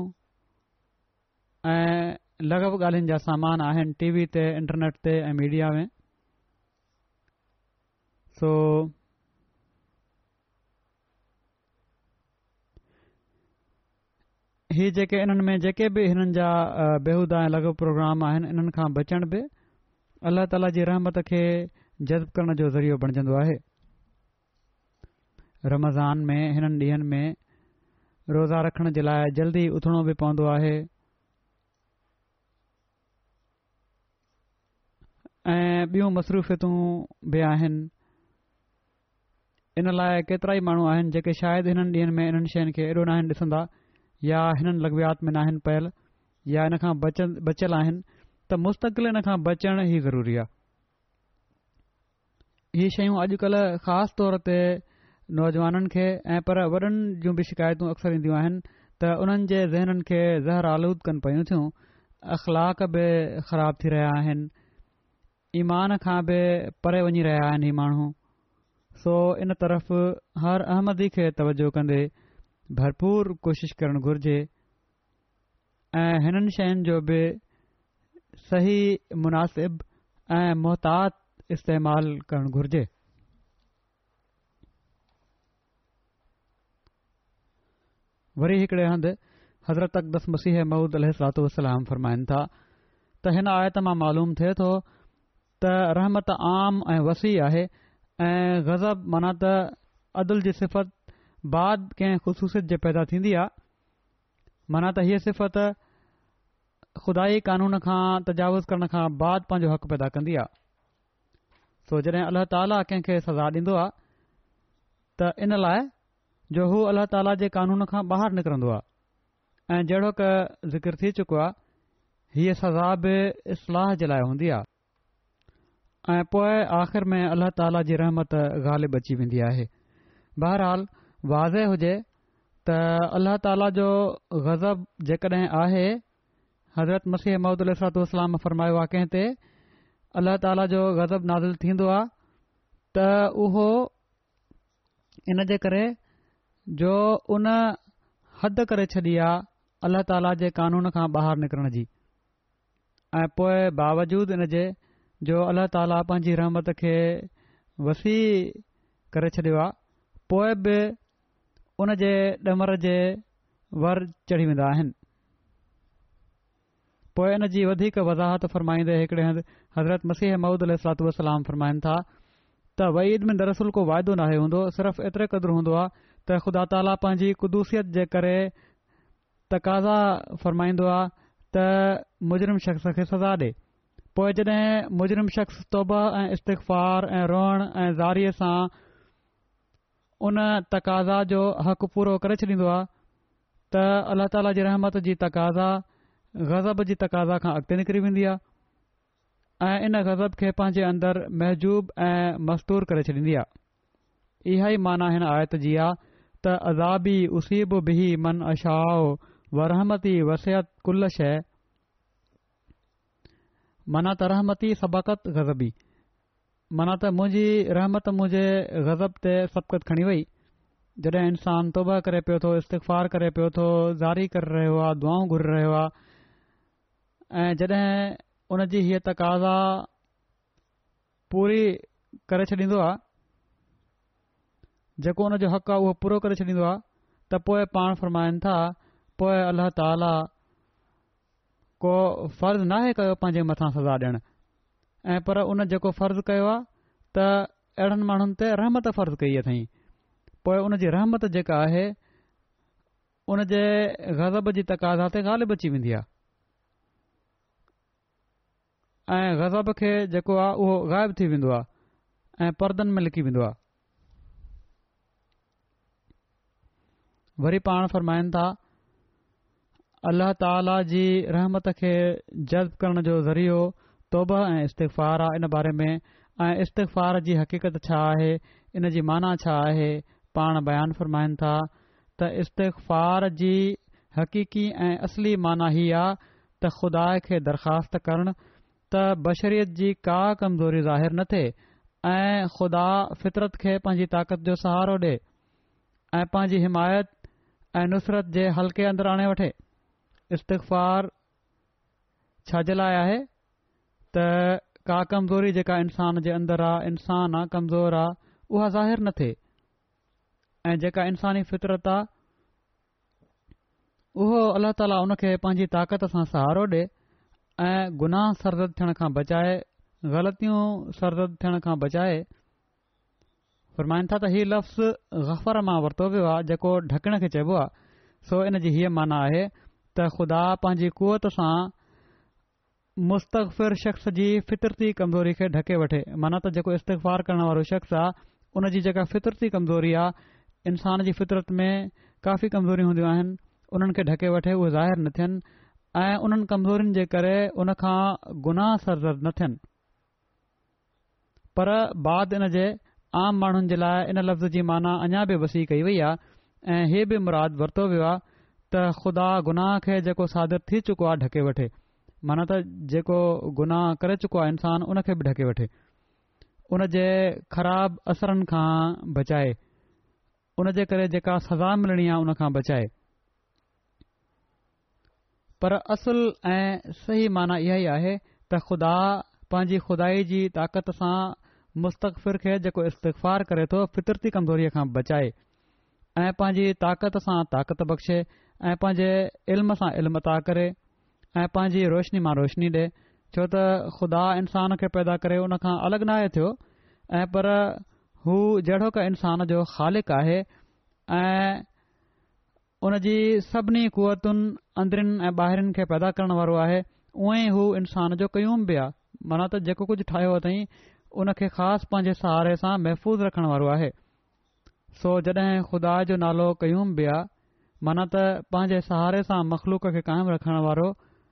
ऐं लॻव ॻाल्हियुनि जा सामान आहिनि टीवी ते, इंटरनेट ते ऐं मीडिया में। सो ही जेके इन्हनि में जेके बि हिननि जा बेहूदा ऐं लघु प्रोग्राम आहिनि इन्हनि खां बचण बि अल्लाह ताला जी रहमत खे जज़्ब करण जो ज़रियो बणजंदो आहे। रमज़ान में हिननि ॾींहनि में रोज़ा रखण जे लाइ जल्दी उथणो बि पवंदो आहे ऐं ॿियूं मसरूफ़ियतूं बि आहिनि। इन लाइ केतिरा ई माण्हू आहिनि जेके शायदि हिननि ॾींहनि में इन्हनि शयुनि खे एॾो न आहिनि ॾिसंदा या हिननि लॻवियात में न आहिनि पयल या इन खां बचन बचियल आहिनि त मुस्तक़िल इन खां बचण ई ज़रूरी आहे। हीअ शयूं अॼुकल्ह ख़ासि तौर ते नौजवाननि खे ऐं पर वॾनि जूं बि शिकायतूं अक्सर ईंदियूं आहिनि त उन्हनि जे ज़हननि खे ज़हर आलूद कनि पयूं थियूं। अख़लाक बि ख़राब थी रहिया आहिनि, ईमान खां बि परे वञी रहिया आहिनि हीअ माण्हू। सो इन तरफ़ हर अहमदी खे तवजो कंदे भरपूर कोशिश करणु घुर्जे ऐं हिननि शयुनि जो बि सही मुनासिब ऐं मुहतात इस्तेमाल करणु घुर्जे। वरी हिकिड़े हंधि हज़रत अक़दस मसीह मऊद अलैहिस्सलातु वस्सलाम फरमाइनि था त हिन आयत मां मालूम थिए थो त रहमत आम ऐं वसी आहे ऐं ग़ज़ब माना त अदल जी सिफ़त बाद कंहिं ख़ुसूसियत जे पैदा थींदी आहे। माना त हीअ सिफ़त खुदाई कानून खां तजावुज़ करण खां बाद पंहिंजो हक़ पैदा कंदी आहे। सो जॾहिं अल्लाह ताला कंहिंखे सज़ा ॾींदो आहे त इन लाइ जो हू अल्लाह ताला जे कानून खां ॿाहिरि निकिरंदो आहे ऐं जहिड़ो क ज़िक्र थी चुको आहे हीअ सज़ा बि इस्लाह जे लाइ हूंदी आहे ऐं पोइ आख़िर में अल्लाह ताला जी रहमत ग़ालिब अची वेंदी आहे। बहरहाल वाज़े हुजे त अल्लाह ताला जो ग़ज़ब जेकॾहिं आहे, हज़रत मसीह मऊद अलैहिस्सलातु वस्सलाम फरमायो आहे कंहिं ते अल्लाह ताला जो ग़ज़ब नाज़िल थींदो आहे त उहो इन जे करे जो उन हद करे छॾी आहे अल्लाह ताला जे कानून खां ॿाहिरि निकिरण जी ऐं पोइ बावजूद इन जे जो अल्लाह ताला पंहिंजी रहमत खे वसी करे छॾियो आहे पोइ बि उन जे ॾमर जे वर चढ़ी वेंदा आहिनि। पोइ इन जी वधीक वज़ाहत फ़रमाईंदे हिकिड़े हंधि हज़रत मसीह मऊद अलैहिस्सलातु वस्सलाम फ़रमाइनि था त वईद में दरअसल को वाइदो नाहे हूंदो, सिर्फ़ एतिरे क़दुरु हूंदो आहे त ख़ुदा ताला पंहिंजी क़ुदूसियत जे करे तक़ाज़ा फ़रमाईंदो आहे त मुजरिम शख़्स खे सज़ा ॾे। पोइ जॾहिं मुजरिम शख़्स तौबा ऐं इस्तिग़फ़ार ऐं रोअण ऐं ज़ारीअ सां उन तक़ाज़ा जो हक़ पूरो करे छॾींदो आहे त अल्लाह ताला जी रहमत जी तक़ाज़ा ग़ज़ब जी तक़ाज़ा खां अॻिते निकिरी वेंदी आहे ऐं इन ग़ज़ब खे पंहिंजे अंदरि महजूब ऐं मस्तूर करे छॾींदी आहे। इहा ई माना हिन आयत जी आहे त अज़ाबी उसीब बिही मन अशाओ व रहमती वसियत कुल शइ। माना त रहमती सबक़त ग़ज़बी, माना त मुंहिंजी रहमत मुंहिंजे ग़ज़ब ते सबक़त खणी वई। जॾहिं इंसान तौबा करे पियो थो, इस्तिग़फ़ार करे पियो थो, ज़ारी करे रहियो आहे, दुआऊं घुरी रहियो आहे ऐं जॾहिं उन जी हीअ तक़ाज़ा पूरी करे छॾींदो आहे, जेको उन जो हक़ आहे उहो पूरो करे छॾींदो आहे त पोइ पाण फरमाइनि था पोइ अल्लाह ताला को फ़र्ज़ु नाहे कयो पंहिंजे मथां सज़ा ॾियणु ऐं पर उन जेको फ़र्ज़ु कयो आहे त अहिड़नि माण्हुनि ते रहमत फ़र्ज़ु कई अथई। पोइ उन जी रहमत जेका आहे उन जे ग़ज़ब जी तक़ाज़ा ते ग़ालिब अची वेंदी आहे ऐं ग़ज़ब खे जेको आहे उहो ग़ाइब थी वेंदो आहे ऐं परदनि में लिकी वेंदो आहे। वरी पाण फरमाइनि था अल्लाह ताला जी रहमत खे जज़्ब करण जो ज़रियो तौबा ऐं इस्तिग़फ़ार आहे। इन बारे में ऐं इस्तिग़फ़ार जी हक़ीक़त छा आहे, इन जी माना छा आहे, पाण बयानु फ़रमाइनि था त इस्तिग़फ़ार जी हक़ीक़ी ऐं असली माना हीअ आहे त ख़ुदा खे दरख़्वास्त करणु त बशरियत जी का कमज़ोरी ज़ाहिर न थिए ऐं ख़ुदा फितरत खे पंहिंजी ताक़त जो सहारो ॾे ऐं पंहिंजी हिमायत ऐं नुसरत जे हल्के अंदरि आणे वठे। इस्तिग़फ़ार छाजे लाइ आहे त का कमज़ोरी जेका इंसान जे अंदरि आहे, इंसान आहे कमज़ोर आहे, उहा ज़ाहिर न थिए ऐं जेका इंसानी फितरत आहे उहो अल्लाह ताला उन खे पंहिंजी ताक़त सां सहारो ॾे ऐं गुनाह सरज़द थियण खां बचाए, ग़लतियूं सरज़द थियण खां बचाए। फरमाइनि था त हीउ लफ़्ज़ गफ़र मां वरितो वियो आहे जेको ढकण खे चइबो आहे। सो इन जी हीअ माना आहे त ख़ुदा पंहिंजी कुवत सां मुस्तग़फ़िर शख़्स जी फितरती कमज़ोरी खे ढके वठे। माना त जेको इस्तग़फ़ार करण वारो शख़्स आहे उन जी जेका फितरती कमज़ोरी आहे, इंसान जी फितरत में काफ़ी कमज़ोरी हूंदियूं आहिनि, उन्हनि खे ढके वठे, उहे ज़ाहिर न थियनि ऐं उन्हनि कमज़ोरियुनि जे करे उन खां गुनाह सरज़द न थियनि। पर बाद इन जे आम माण्हुनि जे लाइ इन लफ़्ज़ जी माना अञा बि वसी कई वई आहे ऐं हीअ बि मुराद वरितो वियो आहे त ख़ुदा गुनाह खे जेको सादिर थी चुको आहे ढके वठे। माना त जेको गुनाह करे चुको आहे इंसान उन खे बि ढके वठे, उन जे ख़राब असरनि खां बचाए, उन जे करे जेका सज़ा मिलणी आहे उन खां बचाए। पर असुल ऐं सही माना इहा ई आहे त ख़ुदा पंहिंजी खुदाई जी ताक़त सां मुस्तग़फ़िर खे जेको इस्तग़फ़ार करे थो फितरती कमज़ोरीअ खां बचाए ऐं पंहिंजी ताक़त सां ताक़त बख़्शे ऐं पंहिंजे इल्म सां इल्म अता करे ऐं पंहिंजी रोशनी मां रोशनी ॾे। छो त ख़ुदा इंसान खे पैदा करे उन खां अलॻि न आहे थियो ऐं पर हू जहिड़ो का इंसान जो ख़ालिक़ आहे ऐं उन जी सभिनी कुवतुनि अंदरिन ऐं ॿाहिरिन खे पैदा करण वारो आहे, उअं ई हू इंसान जो क़यूम बि आहे। माना त जेको कुझु ठाहियो अथई उन खे ख़ासि पंहिंजे सहारे सां महफ़ूज़ रखण वारो आहे। सो जॾहिं ख़ुदा जो नालो क़यूम बि आहे, माना त पंहिंजे सहारे सां मख़लूक खे क़ाइमु रखण वारो,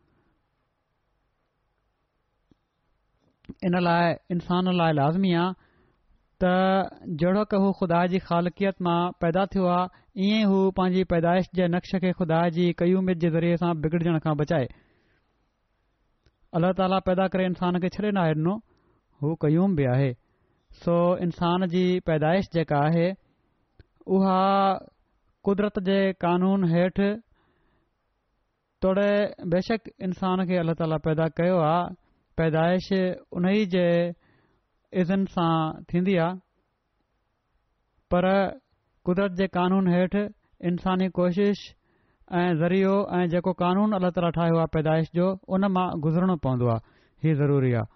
इन लाइ इंसान लाइ लाज़मी आहे त जहिड़ो की हू ख़ुदा जी ख़ालिकियत मां पैदा थियो आहे, ईअं हू पंहिंजी पैदाइश जे नक्श खे ख़ुदा जी क़यूमियत जे ज़रिए सां बिगड़जण खां बचाए। अल्लाह ताला पैदा करे इंसान खे छॾे न आहे ॾिनो, हू क़यूम बि आहे। सो इंसान जी पैदाइश जेका आहे उहा कुदरत जे कानून हेठि तोड़े बेशक इंसान खे अल्लाह ताला पैदा कयो आहे, पैदाइश उन ई जे इज़न सां थींदी आहे, पर कुदरत जे कानून हेठि इंसानी कोशिश ऐं ज़रियो ऐं जेको कानून अल्लाह ताला ठाहियो आहे पैदाइश जो, उन मां गुज़रणो पवंदो आहे। हीउ ज़रूरी आहे।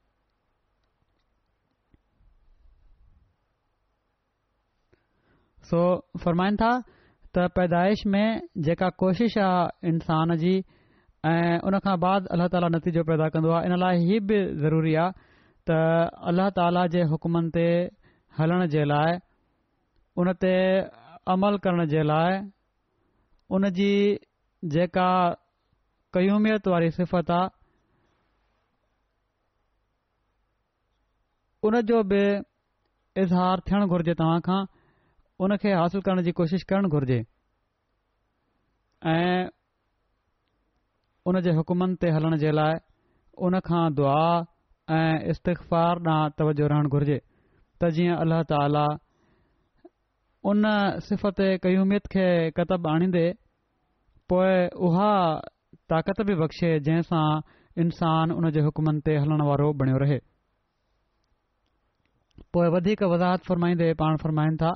सो फरमाइनि था त पैदाइश में जेका कोशिश आहे इंसान जी ऐं उन खां बाद अल्लाह ताला नतीजो पैदा कंदो आहे, इन लाइ हीअ बि ज़रूरी आहे त अल्लाह ताला जे हुकमनि ते हलण जे लाइ, उन ते अमल करण जे लाइ, उन जी जेका क़यूमियत वारी सिफ़त आहे उन जो बि इज़हार थियणु घुरिजे। तव्हां खां उन खे हासिल करण जी कोशिश करणु घुरिजे ऐं उन जे हुकमनि ते हलण जे लाइ उन खां दुआ ऐं इस्तग़फ़ार ॾांहुं तवजो रहणु घुरिजे त जीअं अल्लाह ताला उन सिफ़त क़यूमियत खे कतब आणींदे पोइ उहा ताक़त बि बख़्शे जंहिं सां इंसान उन जे हुकमनि ते हलण वारो बणियो रहे। पोइ वधीक वज़ाहत फ़रमाईंदे पाण फ़रमाइनि था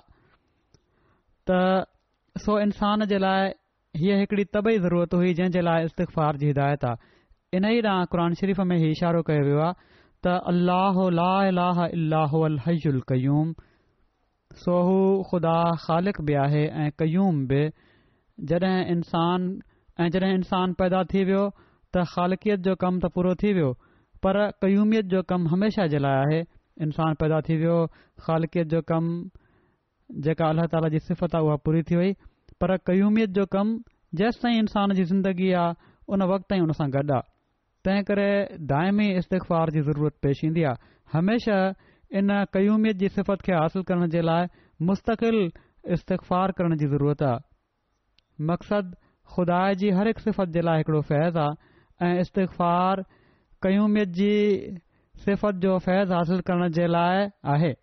त सो इंसान जे लाइ हीअ हिकिड़ी तबई ज़रूरत हुई जंहिं जे लाइ इस्तग़फ़ार जी हिदायत आहे। इन ई ॾांहुं क़ुर शरीफ़ में ही इशारो कयो वियो आहे त अल्लाह ला इलाहा इल्ला हुवल हय्युल क़य्यूम। सो हू ख़ुदा ख़ालिक़ बि आहे ऐं क़य्यूम बि। जॾहिं इंसान ऐं जॾहिं इंसान पैदा थी वियो त ख़ालिकियत जो कमु त पूरो थी वियो, पर क़यूमियत जो कमु हमेशा जे लाइ आहे। इंसान पैदा थी वियो, ख़ालिकियत जो कमु जेका अल्लाह ताला जी सिफ़त आहे उहा पूरी थी वई, पर क़यूमियत जो कमु जेसि ताईं इंसान जी ज़िंदगी आहे उन वक़्त ताईं उन सां गॾु आहे। तंहिं करे दाइमी इस्तग़फ़ार जी ज़रूरत पेश ईंदी आहे। हमेशा इन क़यूमियत जी सिफ़त खे हासिल करण जे लाइ मुस्तक़िल इस्तग़फ़ार करण जी ज़रूरत आहे। मक़सदु ख़ुदा जी हर हिकु सिफ़त जे लाइ हिकिड़ो फैज़ आहे ऐं इस्तग़फ़ार क़यूमियत जी सिफ़त जो फैज़ हासिल करण जे लाइ आहे।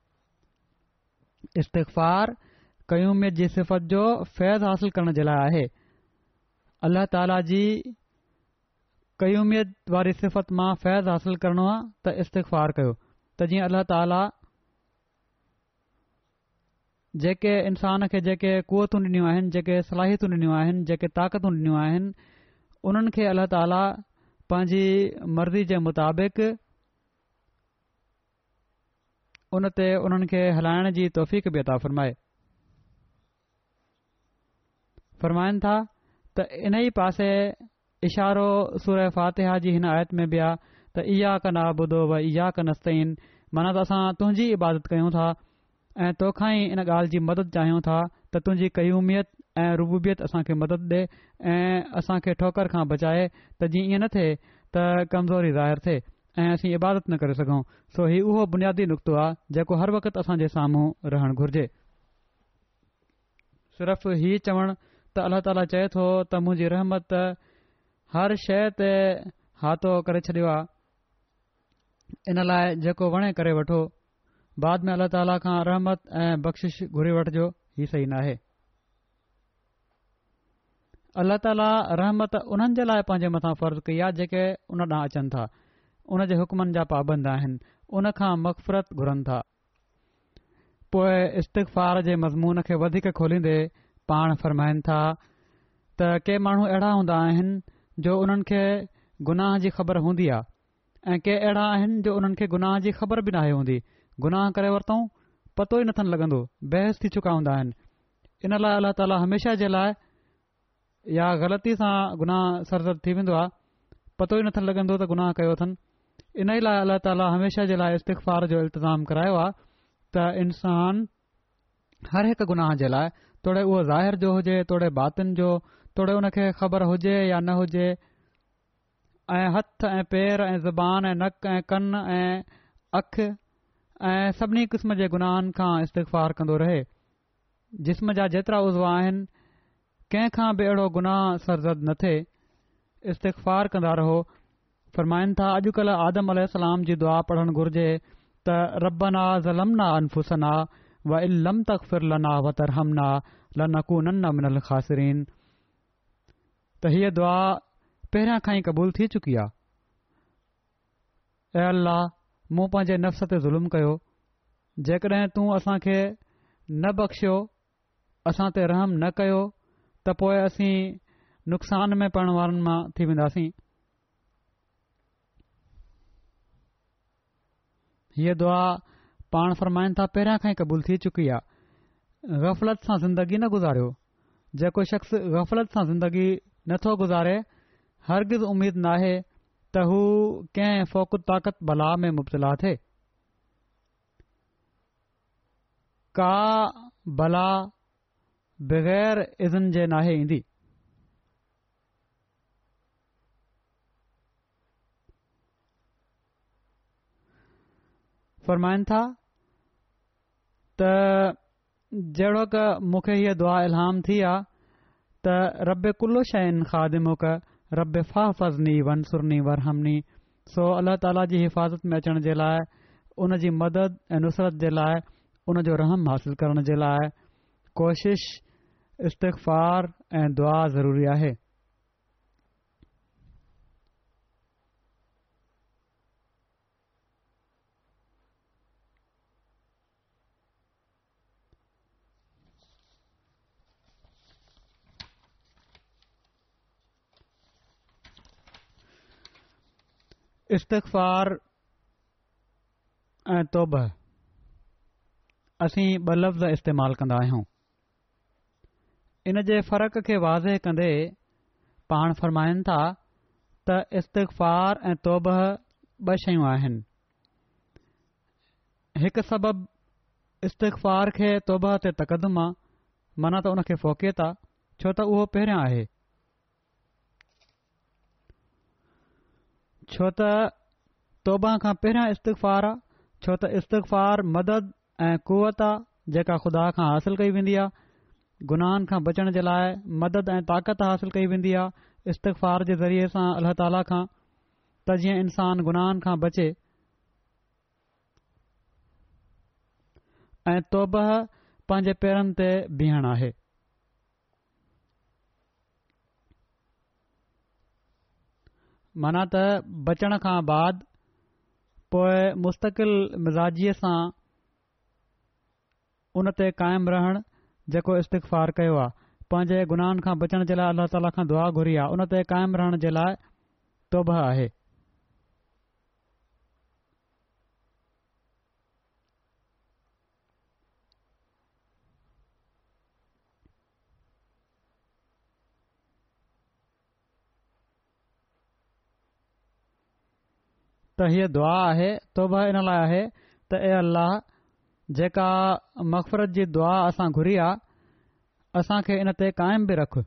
इस्तग़फ़ार क़यूमियत जी सिफ़त जो फैज़ हासिल करण जे लाइ आहे। अल्लाह ताला जी क़यूमियत वारी सिफ़त मां फैज़ हासिल करणो आहे त इस्तग़फ़ार कयो। त जीअं अल्लाह ताला जेके इंसान खे जेके कुवतूं ॾिनियूं आहिनि, जेके सलाहियतूं ॾिनियूं आहिनि, जेके ताक़तूं ॾिनियूं आहिनि, उन्हनि खे अल्लाह ताला पंहिंजी मर्ज़ी जे मुताबिक़ उन ते उन्हनि खे हलाइण जी तौफ़ीक़ बि अता फ़रमाए। फ़रमाइनि था त इन ई पासे इशारो सूरह फ़ातिहा जी हिन आयत में बि आहे त इया क नाबुदो व इया क नस्तईन, माना त असां तुंहिंजी इबादत कयूं था ऐं तोखां ई इन ॻाल्हि जी मदद चाहियूं था त तुंहिंजी कयूमियत ऐं रुबूबियत असांखे मदद ॾे ऐं असांखे ठोकर खां बचाए त जीअं ईअं न थिए त कमज़ोरी ज़ाहिर थिए ऐं असीं इबादत न करे सघूं। सो ही उहो बुनियादी नुक़्तो आहे जेको हर वक़्तु असांजे साम्हूं रहणु घुर्जे। सिर्फ़ ही चवणु त अल्लाह ताला चए थो त मुंहिंजी रहमत हर शइ ते हाथो करे छॾियो आहे, इन लाइ जेको वणे करे वठो, बाद में अल्लाह ताला खां रहमत ऐं बख़्शिश घुरी वठिजो, ही सही नाहे। अल्लाह ताला रहमत उन्हनि जे लाइ पंहिंजे मथां फ़र्ज़ कई आहे जेके उन ॾांहुं अचनि था, उन जे हुकमनि जा पाबंद आहिनि, उन खां मग़फ़िरत घुरनि था। पोइ इस्तिग़फ़ार जे मज़मून खे वधीक खोलींदे पाण फ़रमाइनि था त के माण्हू अहिड़ा हूंदा आहिनि जो उन्हनि खे गुनाह जी ख़बर हूंदी आहे ऐं के अहिड़ा आहिनि जो उन्हनि खे गुनाह जी ख़बर बि नाहे हूंदी, गुनाह करे वरितऊं पतो ई नथनि लॻंदो, बहस थी चुका हूंदा आहिनि। इन लाइ अल्लाह ताला हमेशा जे लाइ या ग़लती सां गुनाह सरज़द थी वेंदो आहे, पतो ई नथनि लॻंदो त गुनाह कयो अथनि। इन ई लाइ अल्लाह ताला हमेशा जे लाइ इस्तिग़फ़ार जो इल्तिज़ाम करायो आहे त इंसान हर हिकु गुनाह जे लाइ, तोड़े उहो ज़ाहिर जो हुजे तोड़े बातिन जो, तोड़े उन खे ख़बर हुजे या न हुजे, ऐं हथ ऐं पेर ऐं ज़बान ऐं नक ऐं कन ऐं अखि ऐं सभिनी क़िस्म जे गुनाहनि खां इस्तिग़फ़ार कंदो रहे। जिस्म जा जेतिरा उज़व आहिनि कंहिंखां बि अहिड़ो गुनाह सरज़द न थिए, इस्तिग़फ़ार कंदा रहो। फ़रमाइनि था अॼुकल्ह आदम अलैहिस्सलाम जी दुआ पढ़णु घुर्जे त रब्बना ज़लमना अनफुसना व इन लम तग़फिर लना व तरहमना लनकूनन्ना मिनल ख़ासिरीन। त हीअ दुआ पहिरियां खां ई क़बूल थी चुकी आहे। ऐ अल्लाह, मूं पंहिंजे नफ़्स ते ज़ुल्म कयो, जेकॾहिं तूं असांखे न बख़्शियो, असां ते रहम न कयो त पोइ असीं नुक़सान में पवण वारनि मां थी वेंदासीं। हीअ दुआ पाण फ़रमाइनि था पहिरियां खां ई क़बूल थी चुकी आहे। ग़फ़लत सां ज़िंदगी न गुज़ारियो। जेको शख़्स ग़फ़लत सां ज़िंदगी नथो गुज़ारे, हरगिज़ उमीद नाहे त हू कंहिं फ़ौक़ ताक़त बला में मुब्तला थिए। का बला बग़ैर इज़न जे नाहे ईंदी। फ़रमाइनि था त जहिड़ो क मूंखे हीअ दुआ इल्हाम थी आहे त रब कुल्लु शैइन ख़ादिमुक रब फ़हफ़ज़नी वंसुरनी वरहमनी। सो अल्लाह ताला जी हिफ़ाज़त में अचण जे लाइ, उन जी मदद ऐं नुसरत जे लाइ, उन जो रहम हासिल करण जे लाइ कोशिश, इस्तिग़फ़ार ऐं दुआ ज़रूरी आहे। इस्तिग़फ़ार ऐं तौबह असीं ॿ लफ़्ज़ इस्तेमालु कंदा आहियूं। इन जे फ़र्क़ खे वाज़े कंदे पाण फ़रमाइनि था त इस्तिग़फ़ार ऐं तौबह ॿ शयूं आहिनि। हिकु सबबु इस्तिग़फ़ार खे तौबह ते तक़दुम आहे, माना त उन खे फ़ौक़ियत आहे, छो त उहो पहिरियां आहे। छो त तौबह खां पहिरियां इस्तिग़फ़ार आहे, छो त इस्तिग़फ़ार मदद ऐं कुवत आहे जेका ख़ुदा खां हासिल कई वेंदी आहे। गुनाहनि खां बचण जे लाइ मदद ऐं ताक़त हासिल कई वेंदी आहे इस्तिग़फ़ार जे ज़रिए सां अल्लाह ताला खां, त जीअं इंसान गुनाहनि खां बचे। ऐं तौबह पंहिंजे पेरनि ते बीहण आहे। माना त बचण खां बाद पोइ मुस्तक़िल मिज़ाजीअ सां उन ते क़ाइमु रहणु जेको इस्तिग़फ़ार कयो आहे, पंहिंजे गुनाहनि खां बचण जे लाइ अल्लाह ताला खां दुआ घुरी आहे, उन ते क़ाइमु रहण जे लाइ तौबा आहे। त हीअ दुआ आहे, तौबा इन लाइ आहे त ए अल्लाह, जेका मग़फ़िरत जी दुआ असां घुरी आहे, असांखे इन ते क़ाइमु बि रख।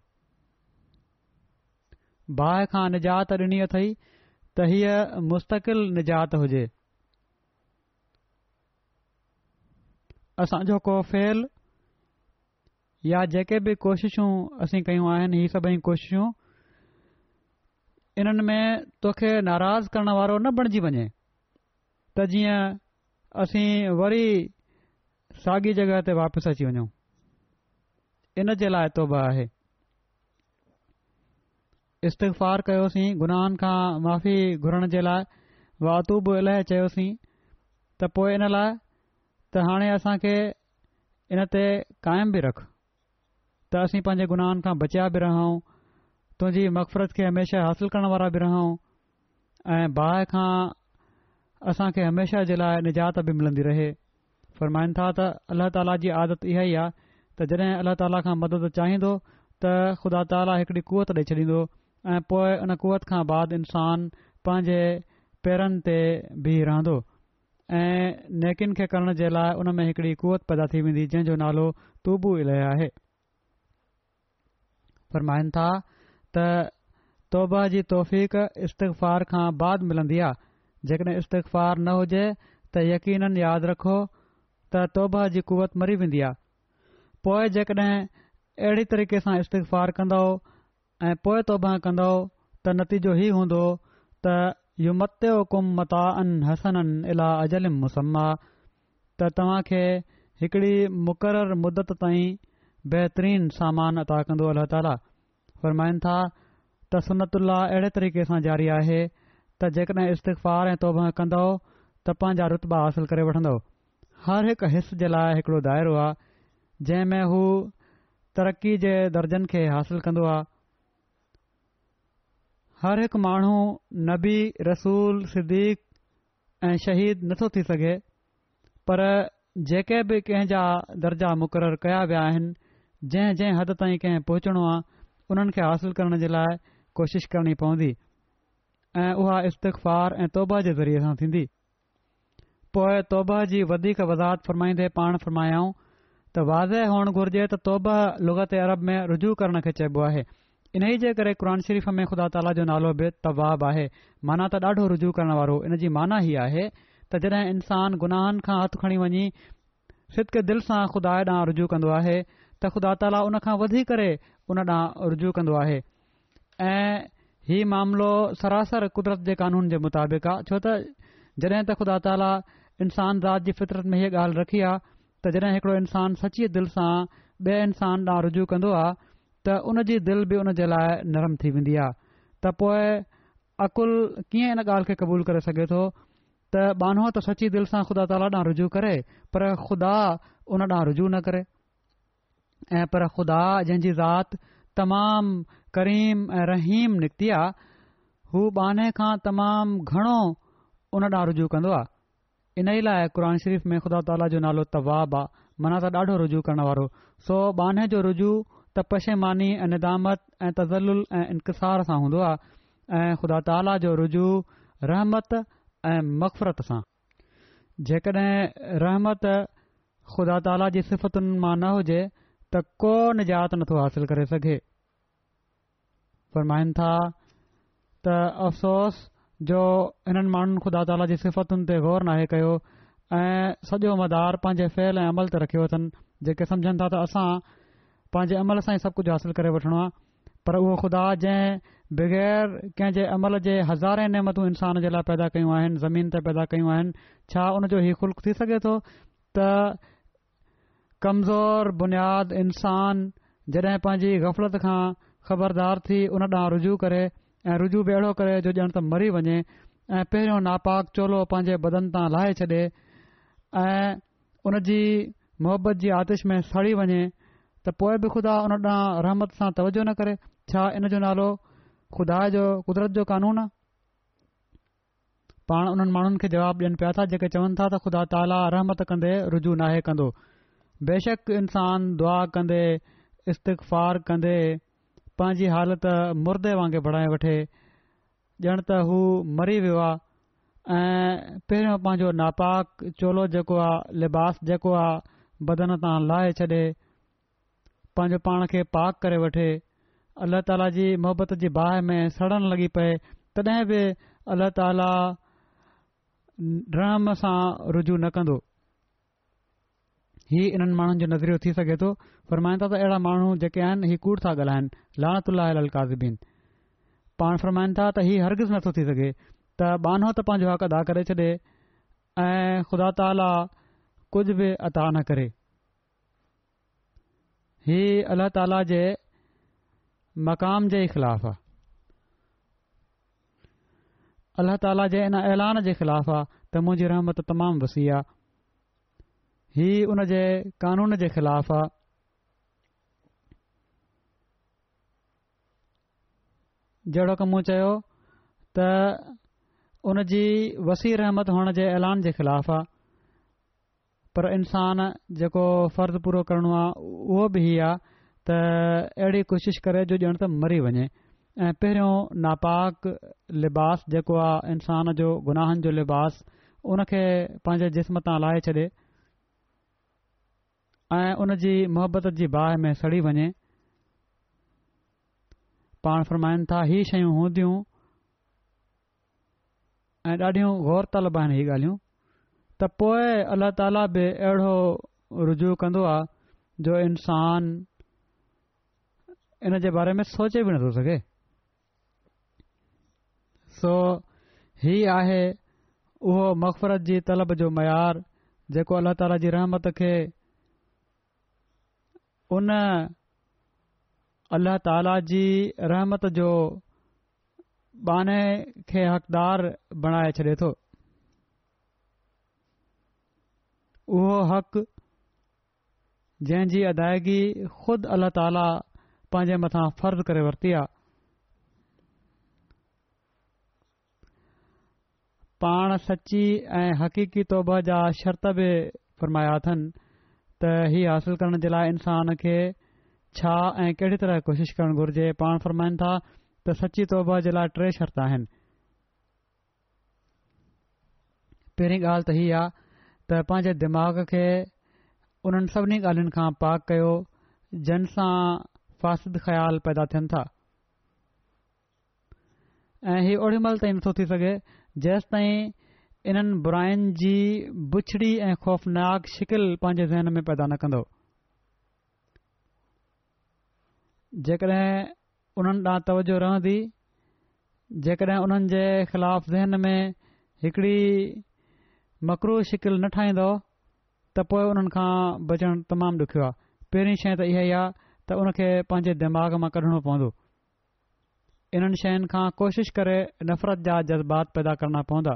बाहि खां निजात ॾिनी अथई त हीअ मुस्तक़िल निजात हुजे। असांजो को फेल या जेके बि कोशिशूं असीं कयूं आहिनि, ही सभई कोशिशूं इन्हनि में तोखे नाराज़ करण वारो न बणिजी वञे त जीअं असीं वरी साॻी जॻह ते वापसि अची वञूं। इन जे लाइ तौबा आहे। इस्तिग़फ़ार कयोसीं, गुनाहनि खां माफ़ी घुरण जे लाइ वातूब इलह चयोसीं, त पोइ इन लाइ त हाणे असांखे इन ते क़ाइमु बि रख त असीं पंहिंजे गुनाहनि खां बचिया बि रहूं, तुंहिंजी मग़फ़िरत खे हमेशह हासिल करण वारा बि रहूं, ऐं बाहि खां असांखे हमेशह जे लाइ निजात बि मिलंदी रहे। फ़रमाइनि था त अल्लाह ताला जी आदत इहा ई आहे त जॾहिं अल्लाह ताला खां मदद चाहींदो त ख़ुदा ताला हिकिड़ी कुवत ॾेई छॾींदो, ऐं पोइ उन कुवत खां बाद इंसान पंहिंजे पेरनि ते बीह रहंदो ऐं नेकिन खे करण जे लाइ उन में हिकिड़ी कुवत पैदा थी वेंदी, जंहिंजो नालो तूबू इलह आहे। फ़रमाइनि था त तौबा जी तौफ़ीक़ इस्तिग़फ़ार खां बाद मिलंदी आहे। जेकॾहिं इस्तिग़फ़ार न हुजे त यकीनन यादि रखो त तौबा जी कुवत मरी वेंदी आहे। पोइ जेकॾहिं अहिड़ी तरीक़े सां इस्तिग़फ़ार कंदो ऐं पोइ तौबा कंदो त नतीजो ही हूंदो त युमत्तिउकुम मताअन हसनन इला अजलिम मुसम्मा, त तव्हां खे हिकिड़ी मुक़ररु मुदत ताईं बहितरीन सामान अता कंदो अल्लाह ताला। फ़रमाइनि था त सुनतुल्लाह अहिड़े तरीक़े सां जारी आहे त जेकॾहिं इस्तिग़फ़ार ऐं तौबा कंदो त पंहिंजा रुतबा हासिल करे वठंदो। हर हिकु हिस जे लाइ हिकिड़ो दाइरो आहे जंहिं में हू तरक़ी जे दर्जनि खे हासिल कंदो आहे। हर हिकु माण्हू नबी, रसूल, सिद्दीक़ ऐं शहीद नथो थी सघे, पर जेके बि कंहिं जा दर्जा मुक़ररु कया विया आहिनि, जंहिं जंहिं हद ताईं कंहिं पहुचणो आहे, उन्हनि खे हासिल करण जे लाइ कोशिश करणी पवंदी ऐं उहा इस्तिग़फ़ार ऐं तौबा जे ज़रिए सां थींदी। पोइ तौबा जी वधीक वज़ाहत फ़रमाईंदे पाण फ़रमायाऊं त वाज़ह हुअणु घुर्जे त तौबा लुग़त अरब में रुजू करण खे चइबो आहे। इन ई जे करे क़ुर शरीफ़ में ख़ुदा ताला जो नालो बि तवाब आहे, माना त ॾाढो रुजू करण वारो। इन जी माना ही आहे त जॾहिं इंसान गुनाहनि खां हथु खणी वञी सिदक़ दिलि सां ख़ुदा ॾांहुं रुजू कंदो आहे त ख़ुदा ताला उन खां वधी करे उन ॾांहुं रुजू कंदो आहे। ऐं ही मामिलो सरासर कुदरत जे कानून जे मुताबिक़ आहे, छो त जॾहिं त ख़ुदा ताला इंसान ज़ात जी फितरत में हीअ ॻाल्हि रखी आहे त जॾहिं हिकिड़ो इंसान सची दिलि सां ॿिए इंसान ॾांहुं रुजू कंदो आहे त उन जी दिलि बि उन जे लाइ नरम थी वेंदी आहे। त पोइ अकुल कीअं इन ॻाल्हि खे क़बूल करे सघे थो त बानो त सची दिलि सां ख़ुदा ताला ॾांहुं रुजू करे, पर ख़ुदा उन ॾांहुं रुजू न करे। ऐं पर ख़ुदा जंहिंजी ज़ात तमामु करीम ऐं रहीम निकिती आहे, हू बाने खां तमामु घणो उन ॾांहुं रुजू कंदो आहे। इन ई लाइ क़ुर शरीफ़ में ख़ुदा ताला जो नालो तवाब आहे, माना त ॾाढो रुजू करण वारो। सो बाने जो रुजू त पशेमानी ऐं निदामत ऐं तज़ल्लुल ऐं इनकिसार सां हूंदो आहे, ऐं ख़ुदा ताला जो रुजू रहमत ऐं मग़फ़िरत सां। जेकॾहिं रहमत ख़ुदा ताला जी सिफ़तुनि मां न हुजे त को निजात नथो हासिल करे सघे। फ़रमाइनि था त अफ़सोस जो हिननि माण्हुनि ख़ुदा ताला जी सिफ़तुनि ते ग़ौर नाहे कयो ऐं सॼो मदार पंहिंजे फ़इल ऐं अमल ते रखियो अथनि, जेके सम्झनि था त असां पंहिंजे अमल सां ई सभु कुझु हासिल करे वठणो आहे। पर उहो ख़ुदा जंहिं बग़ैर कंहिंजे अमल जे हज़ारे नेमतूं इंसान जे लाइ पैदा कयूं आहिनि, ज़मीन ते पैदा कयूं आहिनि, छा उन जो हीउ ख़ुल्क़ थी सघे थो त कमज़ोर बुनियाद इंसान जॾहिं पंहिंजी ग़फ़लत खां ख़बरदार थी उन ॾांहुं रुजू करे ऐं रुजू बि अहिड़ो करे जो ॼण त मरी वञे ऐं पहिरियों नापाक चोलो पंहिंजे बदन तां लाहे छॾे ऐं उन जी मोहबत जी आतिश में सड़ी वञे त पोइ बि ख़ुदा उन ॾांहुं रहमत सां तवजो न करे। छा इन जो नालो ख़ुदा जो कुदरत जो कानून आहे? पाण उन्हनि माण्हुनि खे जवाबु ॾियनि पिया था जेके चवनि था त ख़ुदा ताला रहमत कंदे रुजू नाहे कंदो। बेशक इंसान दुआ कंदे इस्तग़फ़ार कंदे पंहिंजी हालति मुर्दे वांगुरु बढ़ाए वठे ॼण त हू मरी वियो आहे ऐं पहिरियों पंहिंजो नापाक चोलो जेको आहे लिबास जेको आहे बदन तां लाहे छॾे पंहिंजो पाण खे पाक करे वठे अल्लाह ताला जी मोहबत जी बाहि में सड़न लॻी पए तॾहिं बि अल्लाह ताला रहम सां रुजू न कंदो। ही इन्हनि माण्हुनि जो नज़रियो थी सघे थो। फरमाइनि था त अहिड़ा माण्हू जेके आहिनि ही कूड़ था ॻाल्हाइनि लानतुल्लाह अलल काज़िबीन। पाण फरमाइनि था त ही हरगिज़ नथो थी सघे त बानो त पंहिंजो हक़ अदा करे छॾे ऐं ख़ुदा ताला कुझु बि अता न करे। ही अल्लाह ताला जे मक़ाम जे ख़िलाफ़ आहे। अल्लाह ताला जे इन ऐलान जे ख़िलाफ़ आहे त मुंहिंजी रहमत तमामु वसी आहे। ही उन जे कानून जे ख़िलाफ़ आहे। जहिड़ो की मूं चयो त उन जी वसी रहमत हुअण जे ऐलान जे ख़िलाफ़ आहे पर इंसान जेको फ़र्ज़ु पूरो करणो आहे उहो बि ही आहे त अहिड़ी कोशिशि करे जो ॼण त मरी वञे ऐं पहिरियों नापाक लिबास जेको आहे इंसान जो गुनाहनि जो लिबास उन खे पंहिंजे जिस्म तां लाहे छॾे ऐं उन जी मोहबत जी बाहि में सड़ी वञे। पाण फरमाइनि था ही शयूं हूंदियूं ऐं ॾाढियूं गौर तलब आहिनि ही ॻाल्हियूं त पोइ अल्लाह ताला बि अहिड़ो रुजू कंदो आहे जो इंसान इन जे बारे में सोचे बि नथो सघे। सो ही आहे उहो मग़फ़रत जी तलब जो मयार जेको अल्लाह ताला जी रहमत खे उन अल्लाह ताला जी रहमत जो बाने खे हक़दार बणाए छॾे थो। उहो हक़ जंहिंजी अदायगी ख़ुदि अल्लाह ताला पंहिंजे मथां फ़र्ज़ करे वरिती आहे। पाण सची ऐं हक़ीक़ी तौबा जा शर्त बि फ़रमाया अथनि त ही हासिल करण जे लाइ इंसान खे छा ऐं कहिड़ी तरह कोशिशि करणु घुर्जे। पाण फ़रमाइनि था त सची तौबा जे लाइ टे शर्त आहिनि। पहिरीं ॻाल्हि त हीअ आहे त पंहिंजे दिमाग़ खे उन्हनि सभिनी ॻाल्हियुनि खां पाक कयो जिन सां फ़ासिद ख़्याल पैदा थियनि था ऐं हीउ ओॾी महिल ताईं नथो थी सघे जेसि ताईं इन्हनि बुराइनि जी बुछड़ी ऐं ख़ौफ़नाक शिकिल पंहिंजे ज़हन में पैदा न कंदो। जेकॾहिं उन्हनि ॾांहुं तवजो रहंदी जेकॾहिं उन्हनि जे ख़िलाफ़ ज़हन में हिकिड़ी मकरू शिकिल न ठाहींदो त पोइ उन्हनि खां बचणु तमामु ॾुखियो आहे। पहिरीं शइ त इहा ई आहे त उनखे पंहिंजे दिमाग़ मां कढणो पवंदो। इन्हनि शयुनि खां कोशिशि करे नफ़रत जा जज़्बात पैदा करणा पवंदा।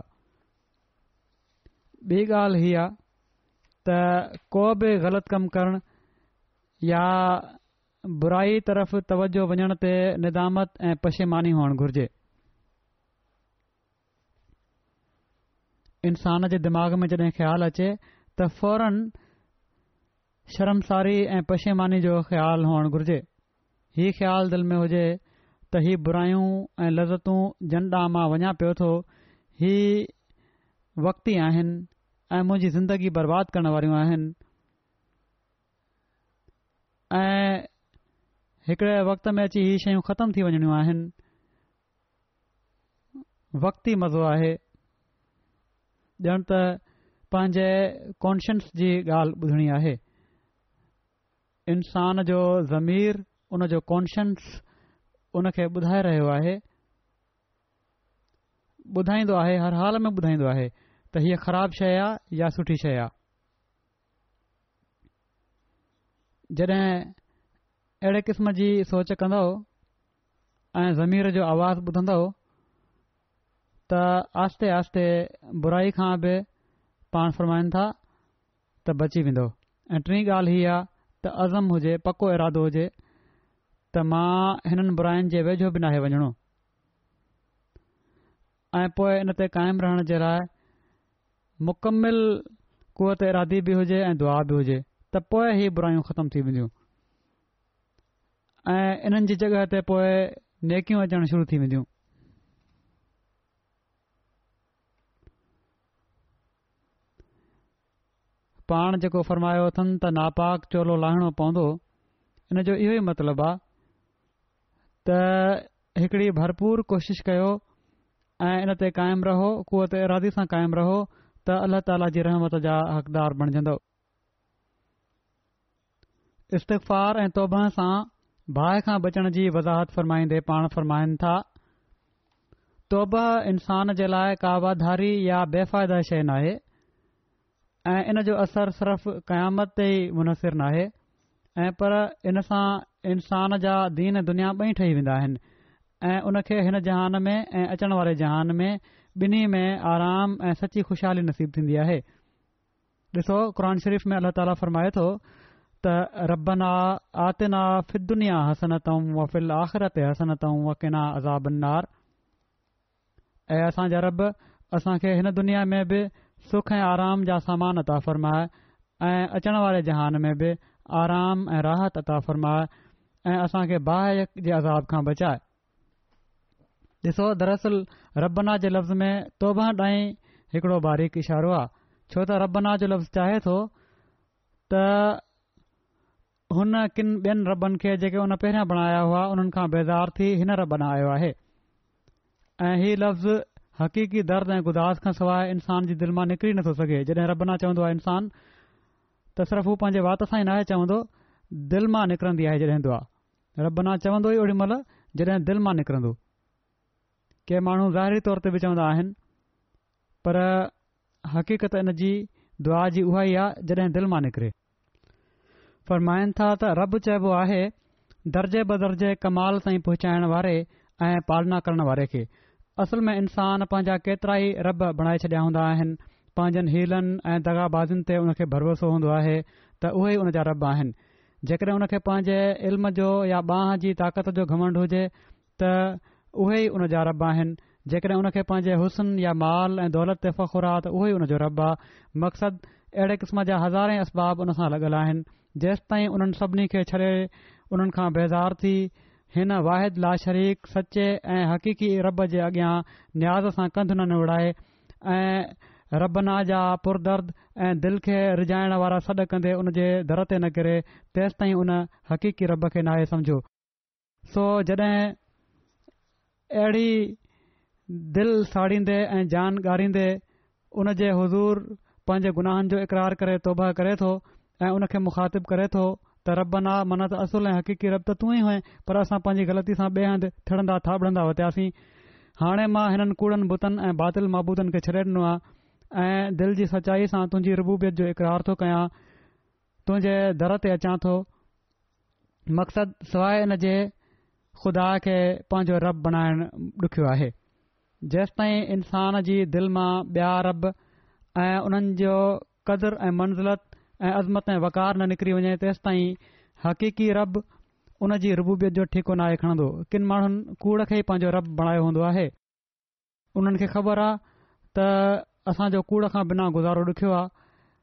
ॿी ॻाल्हि हीअ आहे त को बि ग़लति कमु करणु या बुराई तरफ़ तवजो वञण ते निदामत ऐं पशेमानी हुअणु घुर्जे। इंसान जे दिमाग़ में जॾहिं ख़्यालु अचे त फौरन शर्मसारी ऐं पशेमानी जो ख़्यालु हुअणु घुर्जे। हीउ ख़्यालु दिलि में हुजे त ही बुरायूं ऐं लज़तूं जिन ॾांहुं मां वञा पियो थो ही वक़्ती आहिनि ऐं मुंहिंजी ज़िंदगी बर्बाद करण वारियूं आहिनि ऐं हिकिड़े वक़्त में अची ही शयूं ख़तमु थी वञणियूं आहिनि। वक़्ती मज़ो आहे ॼण त पंहिंजे कॉन्शियस जी ॻाल्हि ॿुधणी आहे। इंसान जो ज़मीर उन जो कॉन्शियस उन खे ॿुधाए रहियो आहे ॿुधाईंदो आहे हर हाल में ॿुधाईंदो आहे त हीअ ख़राबु शइ आहे या सुठी शइ आहे। जॾहिं अहिड़े क़िस्म जी सोच कंदो ऐं ज़मीर जो आवाज़ ॿुधंदो त आस्ते आस्ते बुराई खां बि पाण फ़रमाइनि था त बची वेंदो ऐं टीं ॻाल्हि हीअ आहे त अज़म हुजे, पको इरादो हुजे त मां हिननि बुराइनि जे वेझो बि नाहे वञणो, ऐं पोइ इन ते क़ाइमु रहण जे लाइ मुकमिल कुवत इरादी बि हुजे ऐं दुआ बि हुजे, त पोइ ही बुरायूं ख़तमु थी वेंदियूं ऐं इन्हनि जी जॻह ते पोइ नेकियूं अचणु शुरू थी वेंदियूं। पाण जेको फ़रमायो अथनि त नापाक चोलो लाहिणो पवंदो, इन जो इहो ई मतिलबु आहे त हिकिड़ी भरपूर कोशिश कयो ऐं इन ते क़ाइमु रहो, कुवत इरादी सां क़ाइमु रहो त अल्लाह ताला जी रहमत जा हक़दार बणजंदो। इस्तग़फ़ार ऐं तौबह सां बाहि खां बचण जी वज़ाहत फ़रमाईंदे पाण फ़रमाइनि था, तौबह इंसान जे लाइ का वाधारी या बेफ़ाइदा शइ नाहे ऐं इन जो असरु सिर्फ़ क़यामत ते ई मुनसिर नाहे, ऐं पर इन सां इंसान जा दीन दुनिया ॿई ठही वेंदा आहिनि ऐं उन खे हिन जहान में ऐं अचण वारे जहान में ॿिन्ही में आराम ऐं सची खु़शहाली नसीब थींदी आहे। ॾिसो, क़ुर शरीफ़ में अल्लाह ताला फ़रमाए थो त रब्बना आतिना फ़िद दुनिया हसनतम व फ़िल आख़िरति हसनतम व क़िना अज़ाबन्नार। ऐं असांजा रब असांखे हिन दुनिया में बि सुख ऐं आराम जा सामान अता फ़रमाए ऐं अचण वारे जहान में बि आराम ऐं राहत अता फ़रमाए ऐं असांखे बाहि जे अज़ाब खां बचाए। ॾिसो, दरअसल रब्बना जे लफ़्ज़ में तौबह ॾांहुं हिकिड़ो बारीक इशारो आहे, छो त रब्बना जो लफ़्ज़ चाहे थो त हुन किन ॿियनि रबनि खे जेके उन पहिरियां बणाया हुआ उन्हनि खां बेज़ार थी हिन रब ॾांहुं आयो आहे ऐं हीउ लफ़्ज़ हक़ीक़ी दर्द ऐं गुदास खां सवाइ इंसान जी दिलि मां निकिरी नथो सघे। जॾहिं रब्बना चवंदो आहे इंसान त सिर्फ़ हू पंहिंजे वात सां ई नाहे चवंदो, दिलि मां निकिरंदी आहे जॾहिं दुआ। रब्बना चवंदो ई ओॾी महिल जॾहिं दिलि मां निकिरंदो। के माण्हू ज़ाहिरी तौर ते बि चवंदा आहिनि, पर हक़ीक़त इन जी दुआ जी उहा ई आहे जॾहिं दिलि मां निकिरे। फ़रमाइनि था त रब चइबो आहे दर्जे बदर्जे कमाल ताईं पहुचाइण वारे ऐं पालना करण वारे खे। असल में इंसान पंहिंजा केतिरा ई रब बणाए छॾिया हूंदा आहिनि, पंहिंजनि हीलनि ऐं दगाबाज़ियुनि ते उन खे भरोसो हूंदो आहे त उहे ई उन जा रब आहिनि। जेकॾहिं उन खे पंहिंजे इल्म जो या ॿांह जी ताक़त जो घमंड हुजे त उहे ई उन जा रब आहिनि। जेकॾहिं उन खे पंहिंजे हुस्न या माल ऐं दौलत ते फ़ख़ुरु आहे त उहो ई उन जो रब आहे। मक़सदु अहिड़े क़िस्म जा हज़ारे असबाब उन सां लॻल आहिनि। जेसि ताईं उन्हनि सभिनी खे छॾे उन्हनि खां बेज़ार थी हिन वाहिद लाशरीक सचे ऐं हक़ीक़ी रब जे अॻियां न्याज़ सां कंधु न निवड़ाए ऐं रबना जा पुरदर्द ऐं दिलि खे रिझाइण वारा सॾ कंदे उन जे दर ते न किरे, तेसि ताईं उन हक़ीक़ी रब खे नाहे सम्झो। सो जॾहिं अहिड़ी दिलि साड़ींदे ऐं जान ॻारींदे उन जे हुज़ूर पंहिंजे गुनाहनि जो इक़रार करे तौबह करे थो ऐं उन खे मुखातिब करे थो त रब्बना मन त असुल ऐं हक़ीक़ी रब त तूं ई हुए, पर असां पंहिंजी ग़लती सां ॿिए हंधि थिड़ंदा थाबड़ंदा वरितासीं। हाणे मां हिननि कूड़नि बुतनि ऐं बातिल महबूदनि खे छॾे ॾिनो आहे ऐं दिलि जी सचाई सां तुंहिंजी रुबूबियत जो इक़रार थो कयां, तुंहिंजे दर ते अचां थो। मक़सदु सवाइ इन जे ख़ुदा खे पंहिंजो रब बणाइण ॾुखियो आहे। जेसि ताईं इंसान जी दिलि मां ॿिया रब ऐं उन्हनि जो क़दुरु ऐं मंज़िलत ऐं अज़मत ऐं वक़ार न निकिरी वञे, तेसि ताईं हक़ीक़ी रब उन जी रुबूबियत जो ठेको नाहे खणंदो। किन माण्हुनि कूड़ खे ई पंहिंजो रब बणायो हूंदो आहे। उन्हनि खे ख़बर आहे त असांजो कूड़ खां बिना गुज़ारो ॾुखियो आहे।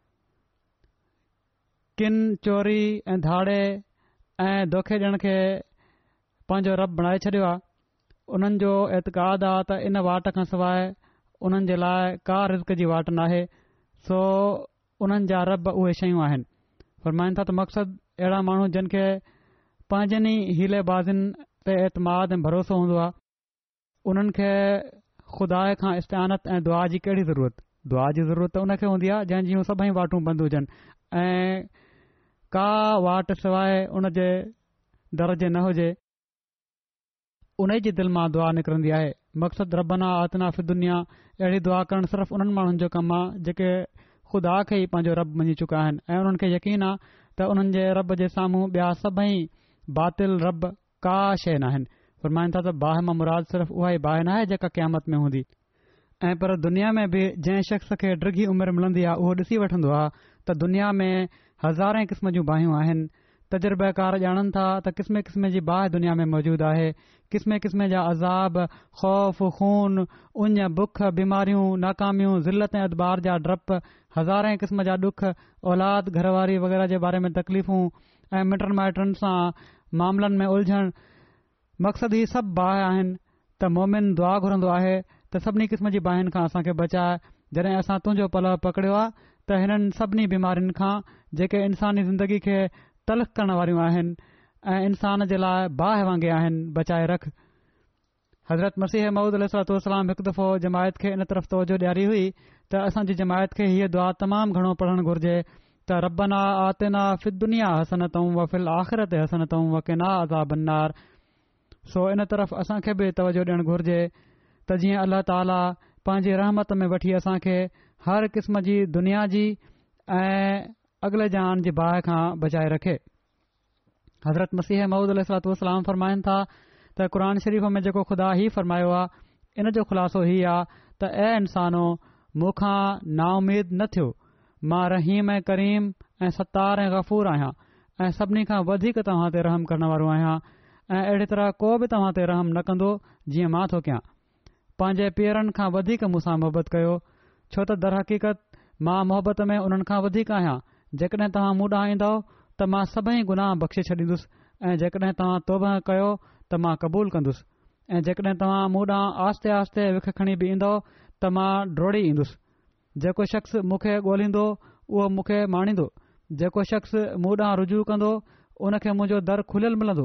किन चोरी ऐं धाड़े ऐं दोखे ॾियण खे पंहिंजो रब बणाए छॾियो आहे। उन्हनि जो एतिक़ाद आहे त इन वाट खां सवाइ उन्हनि जे लाइ का रिज़्क जी वाट नाहे, सो उन्हनि जा रब उहे शयूं आहिनि। फ़रमाइनि था त मक़सदु अहिड़ा माण्हू जिन खे पंहिंजनि ई हीले बाज़िन ते एतमाद ऐं भरोसो हूंदो आहे, उन्हनि खे ख़ुदा खां इस्तिआनत ऐं दुआ जी कहिड़ी ज़रूरत। दुआ जी ज़रूरत त उन खे हूंदी आहे जंहिं जूं सभई वाटूं बंदि हुजनि ऐं का वाट सवाइ उन जे दर जे न हुजे, उन जी दिलि मां दुआ निकिरंदी आहे। मक़सदु रबना आतना फ़ि दुनिया अहिड़ी दुआ करणु सिर्फ़ु उन्हनि माण्हुनि जो कमु आहे जेके ख़ुदा खे ई पंहिंजो रब मञी चुका आहिनि ऐं उन्हनि खे यकीन आहे त उन्हनि जे रब जे साम्हूं ॿिया सभई बातिल रब का शइ न आहिनि। फ़रमाइनि था त बाहि मां मुराद सिर्फ़ु उहा ई बाहि न आहे जेका क़यामत में हूंदी, ऐं पर दुनिया में बि जंहिं शख़्स खे डिघी उमिरि मिलंदी आहे उहो ॾिसी वठंदो आहे त दुनिया में हज़ारे क़िस्म जूं बाहियूं आहिनि। तजुर्बेकार ॼाणनि था त क़िस्म क़िस्म जी बाहि दुनिया में मौजूदु आहे। क़िस्म क़िस्म जा अज़ाब, ख़ौफ़, खून, उञ, बुख, बीमारियूं, नाकामियूं, ज़िलत ऐं अदबार जा डपु, हज़ारे क़िस्म जा ॾुख, औलाद, घरवारी वग़ैरह जे बारे में तकलीफ़ूं ऐं मिटनि माइटनि सां मामलनि में उलझण। मक़सदु ही सभु बाहि आहिनि त मोमिन दुआ घुरंदो आहे त सभिनी क़िस्म जी बाहियुनि खां असांखे बचाए। जॾहिं असां तुंहिंजो पलउ पकड़ियो आहे त हिननि सभिनी बीमारियुनि खां जेके इंसानी ज़िंदगी खे तलख़ करण वारियूं आहिनि ऐं इंसान जे लाइ बाहि वांगुरु आहिनि, बचाए रख। हज़रत मसीह मऊद अलैहिस्सलाम हिकु दफ़ो जमायत खे इन तरफ़ तवजो ॾियारी हुई त असांजी जमायत खे हीअ दुआ तमामु घणो पढ़णु घुर्जे त रब्बना आतिना फिद दुनिया हसनतऊं व फिल आख़िरत हसनतऊं व क़िना अज़ाबन्नार। सो इन तरफ़ असांखे बि तवजो ॾियणु घुर्जे त जीअं अल्लाह ताला पंहिंजी रहमत में वठी असांखे हर क़िस्म जी दुनिया जी ऐं अॻिले जान जी बाहि खां बचाए रखे। हज़रत मसीह मऊद अलैहिस्सलाम फरमाइनि था त क़ुर शरीफ़ में जेको ख़ुदा ही फरमायो आहे इन जो ख़ुलासो ही आहे त ऐ इंसानो मूंखां नाउमीद न थियो। मां रहीम ऐं करीम ऐं सतार ऐं गफ़ूर आहियां ऐं सभिनी खां वधीक तव्हां ते रहम करण वारो आहियां ऐं अहिड़ी तरह को बि तव्हां ते रहम न कंदो जीअं मां थो कयां। पंहिंजे पीअरनि खां वधीक मूंसां मोहबत कयो, छो त दर हक़ीक़त मां मोहबत में उन्हनि खां वधीक आहियां। जेकॾहिं तव्हां मूं ॾांहुं ईंदव त मां सभई गुनाह बख़्शे छॾींदुसि ऐं जेकॾहिं तव्हां तौबा कयो त मां क़बूल कंदुसि ऐं जेकॾहिं तव्हां मूं ॾांहुं आस्ते आस्ते विख खणी बि ईंदव त मां ड्रोड़ी ईंदुसि। जेको शख़्स मूंखे ॻोल्हींदो उहो मूंखे माणींदो। जेको शख़्स मूं ॾांहुं रुजू कंदो उन खे मुंहिंजो दर खुलियल मिलंदो।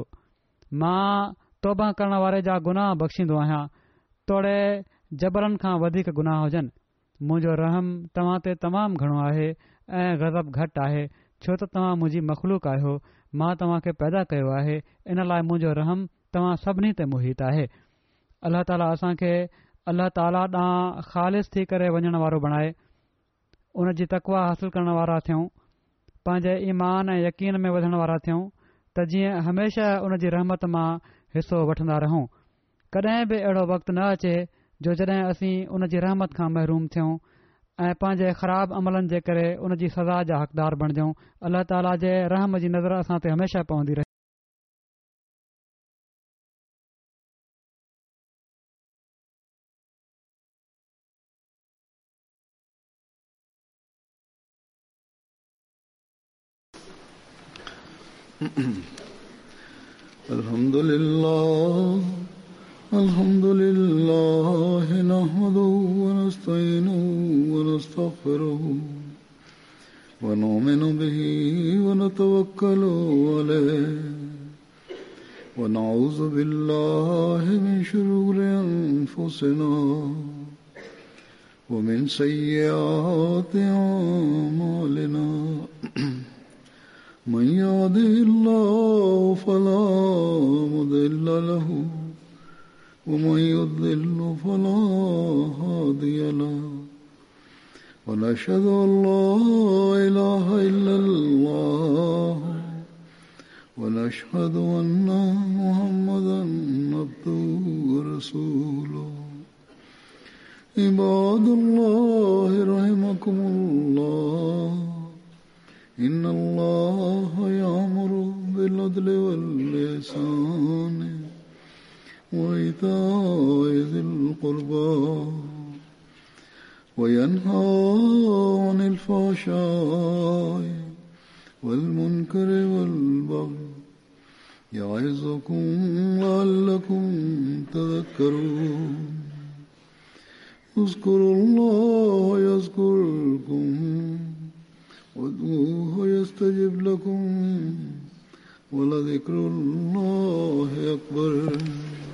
मां तौबा करण वारे जा गुनाह बख़्शींदो आहियां, तोड़े जबरनि खां वधीक गुनाह हुजनि। मुंहिंजो रहम तव्हां ते तमामु घणो आहे ऐं ग़ज़ब घटि आहे, छो त तव्हां मुंहिंजी मख़लूक आहियो। मां तव्हां खे पैदा कयो आहे, इन लाइ मुंहिंजो रहम तव्हां सभिनी ते मुहित आहे। अल्लाह ताला असांखे अल्लाह ताला ॾांहुं ख़ालिस थी करे वञण वारो बणाए, उन जी तक़वा हासिल करण वारा थियूं, पंहिंजे ईमान ऐं यकीन में वधण वारा थियूं त जीअं हमेशह उन जी रहमत मां हिसो वठंदा रहूं। कॾहिं बि अहिड़ो वक़्तु न अचे जो जॾहिं असीं उन जी रहमत खां महरूम थियूं ऐं पंहिंजे ख़राब अमलनि जे करे उन जी सज़ा जा हक़दार बणिजूं। अल्लाह ताला जे रहम जी नज़र असां ते हमेशह पवंदी रहे। Alhamdulillah, alhamdulillah, nahmaduhu wa nasta'inuhu wa nastaghfiruhu wa nu'minu bihi wa natawakkalu alayhi wa na'udhu billahi min shururi anfusina wa min sayyiati a'malina. من يهده الله فلا مضل له ومن يضلل فلا هادي له ونشهد أن لا إله إلا الله ونشهد أن محمدا عبده ورسوله. عباد الله رحمكم الله، إن الله يأمر بالعدل والإحسان وإيتاء ذي القربى وينهى عن الفحشاء والمنكر والبغي يعظكم لعلكم تذكرون. اذكروا الله يذكركم وادعوه يستجب لكم ولذكر الله أكبر.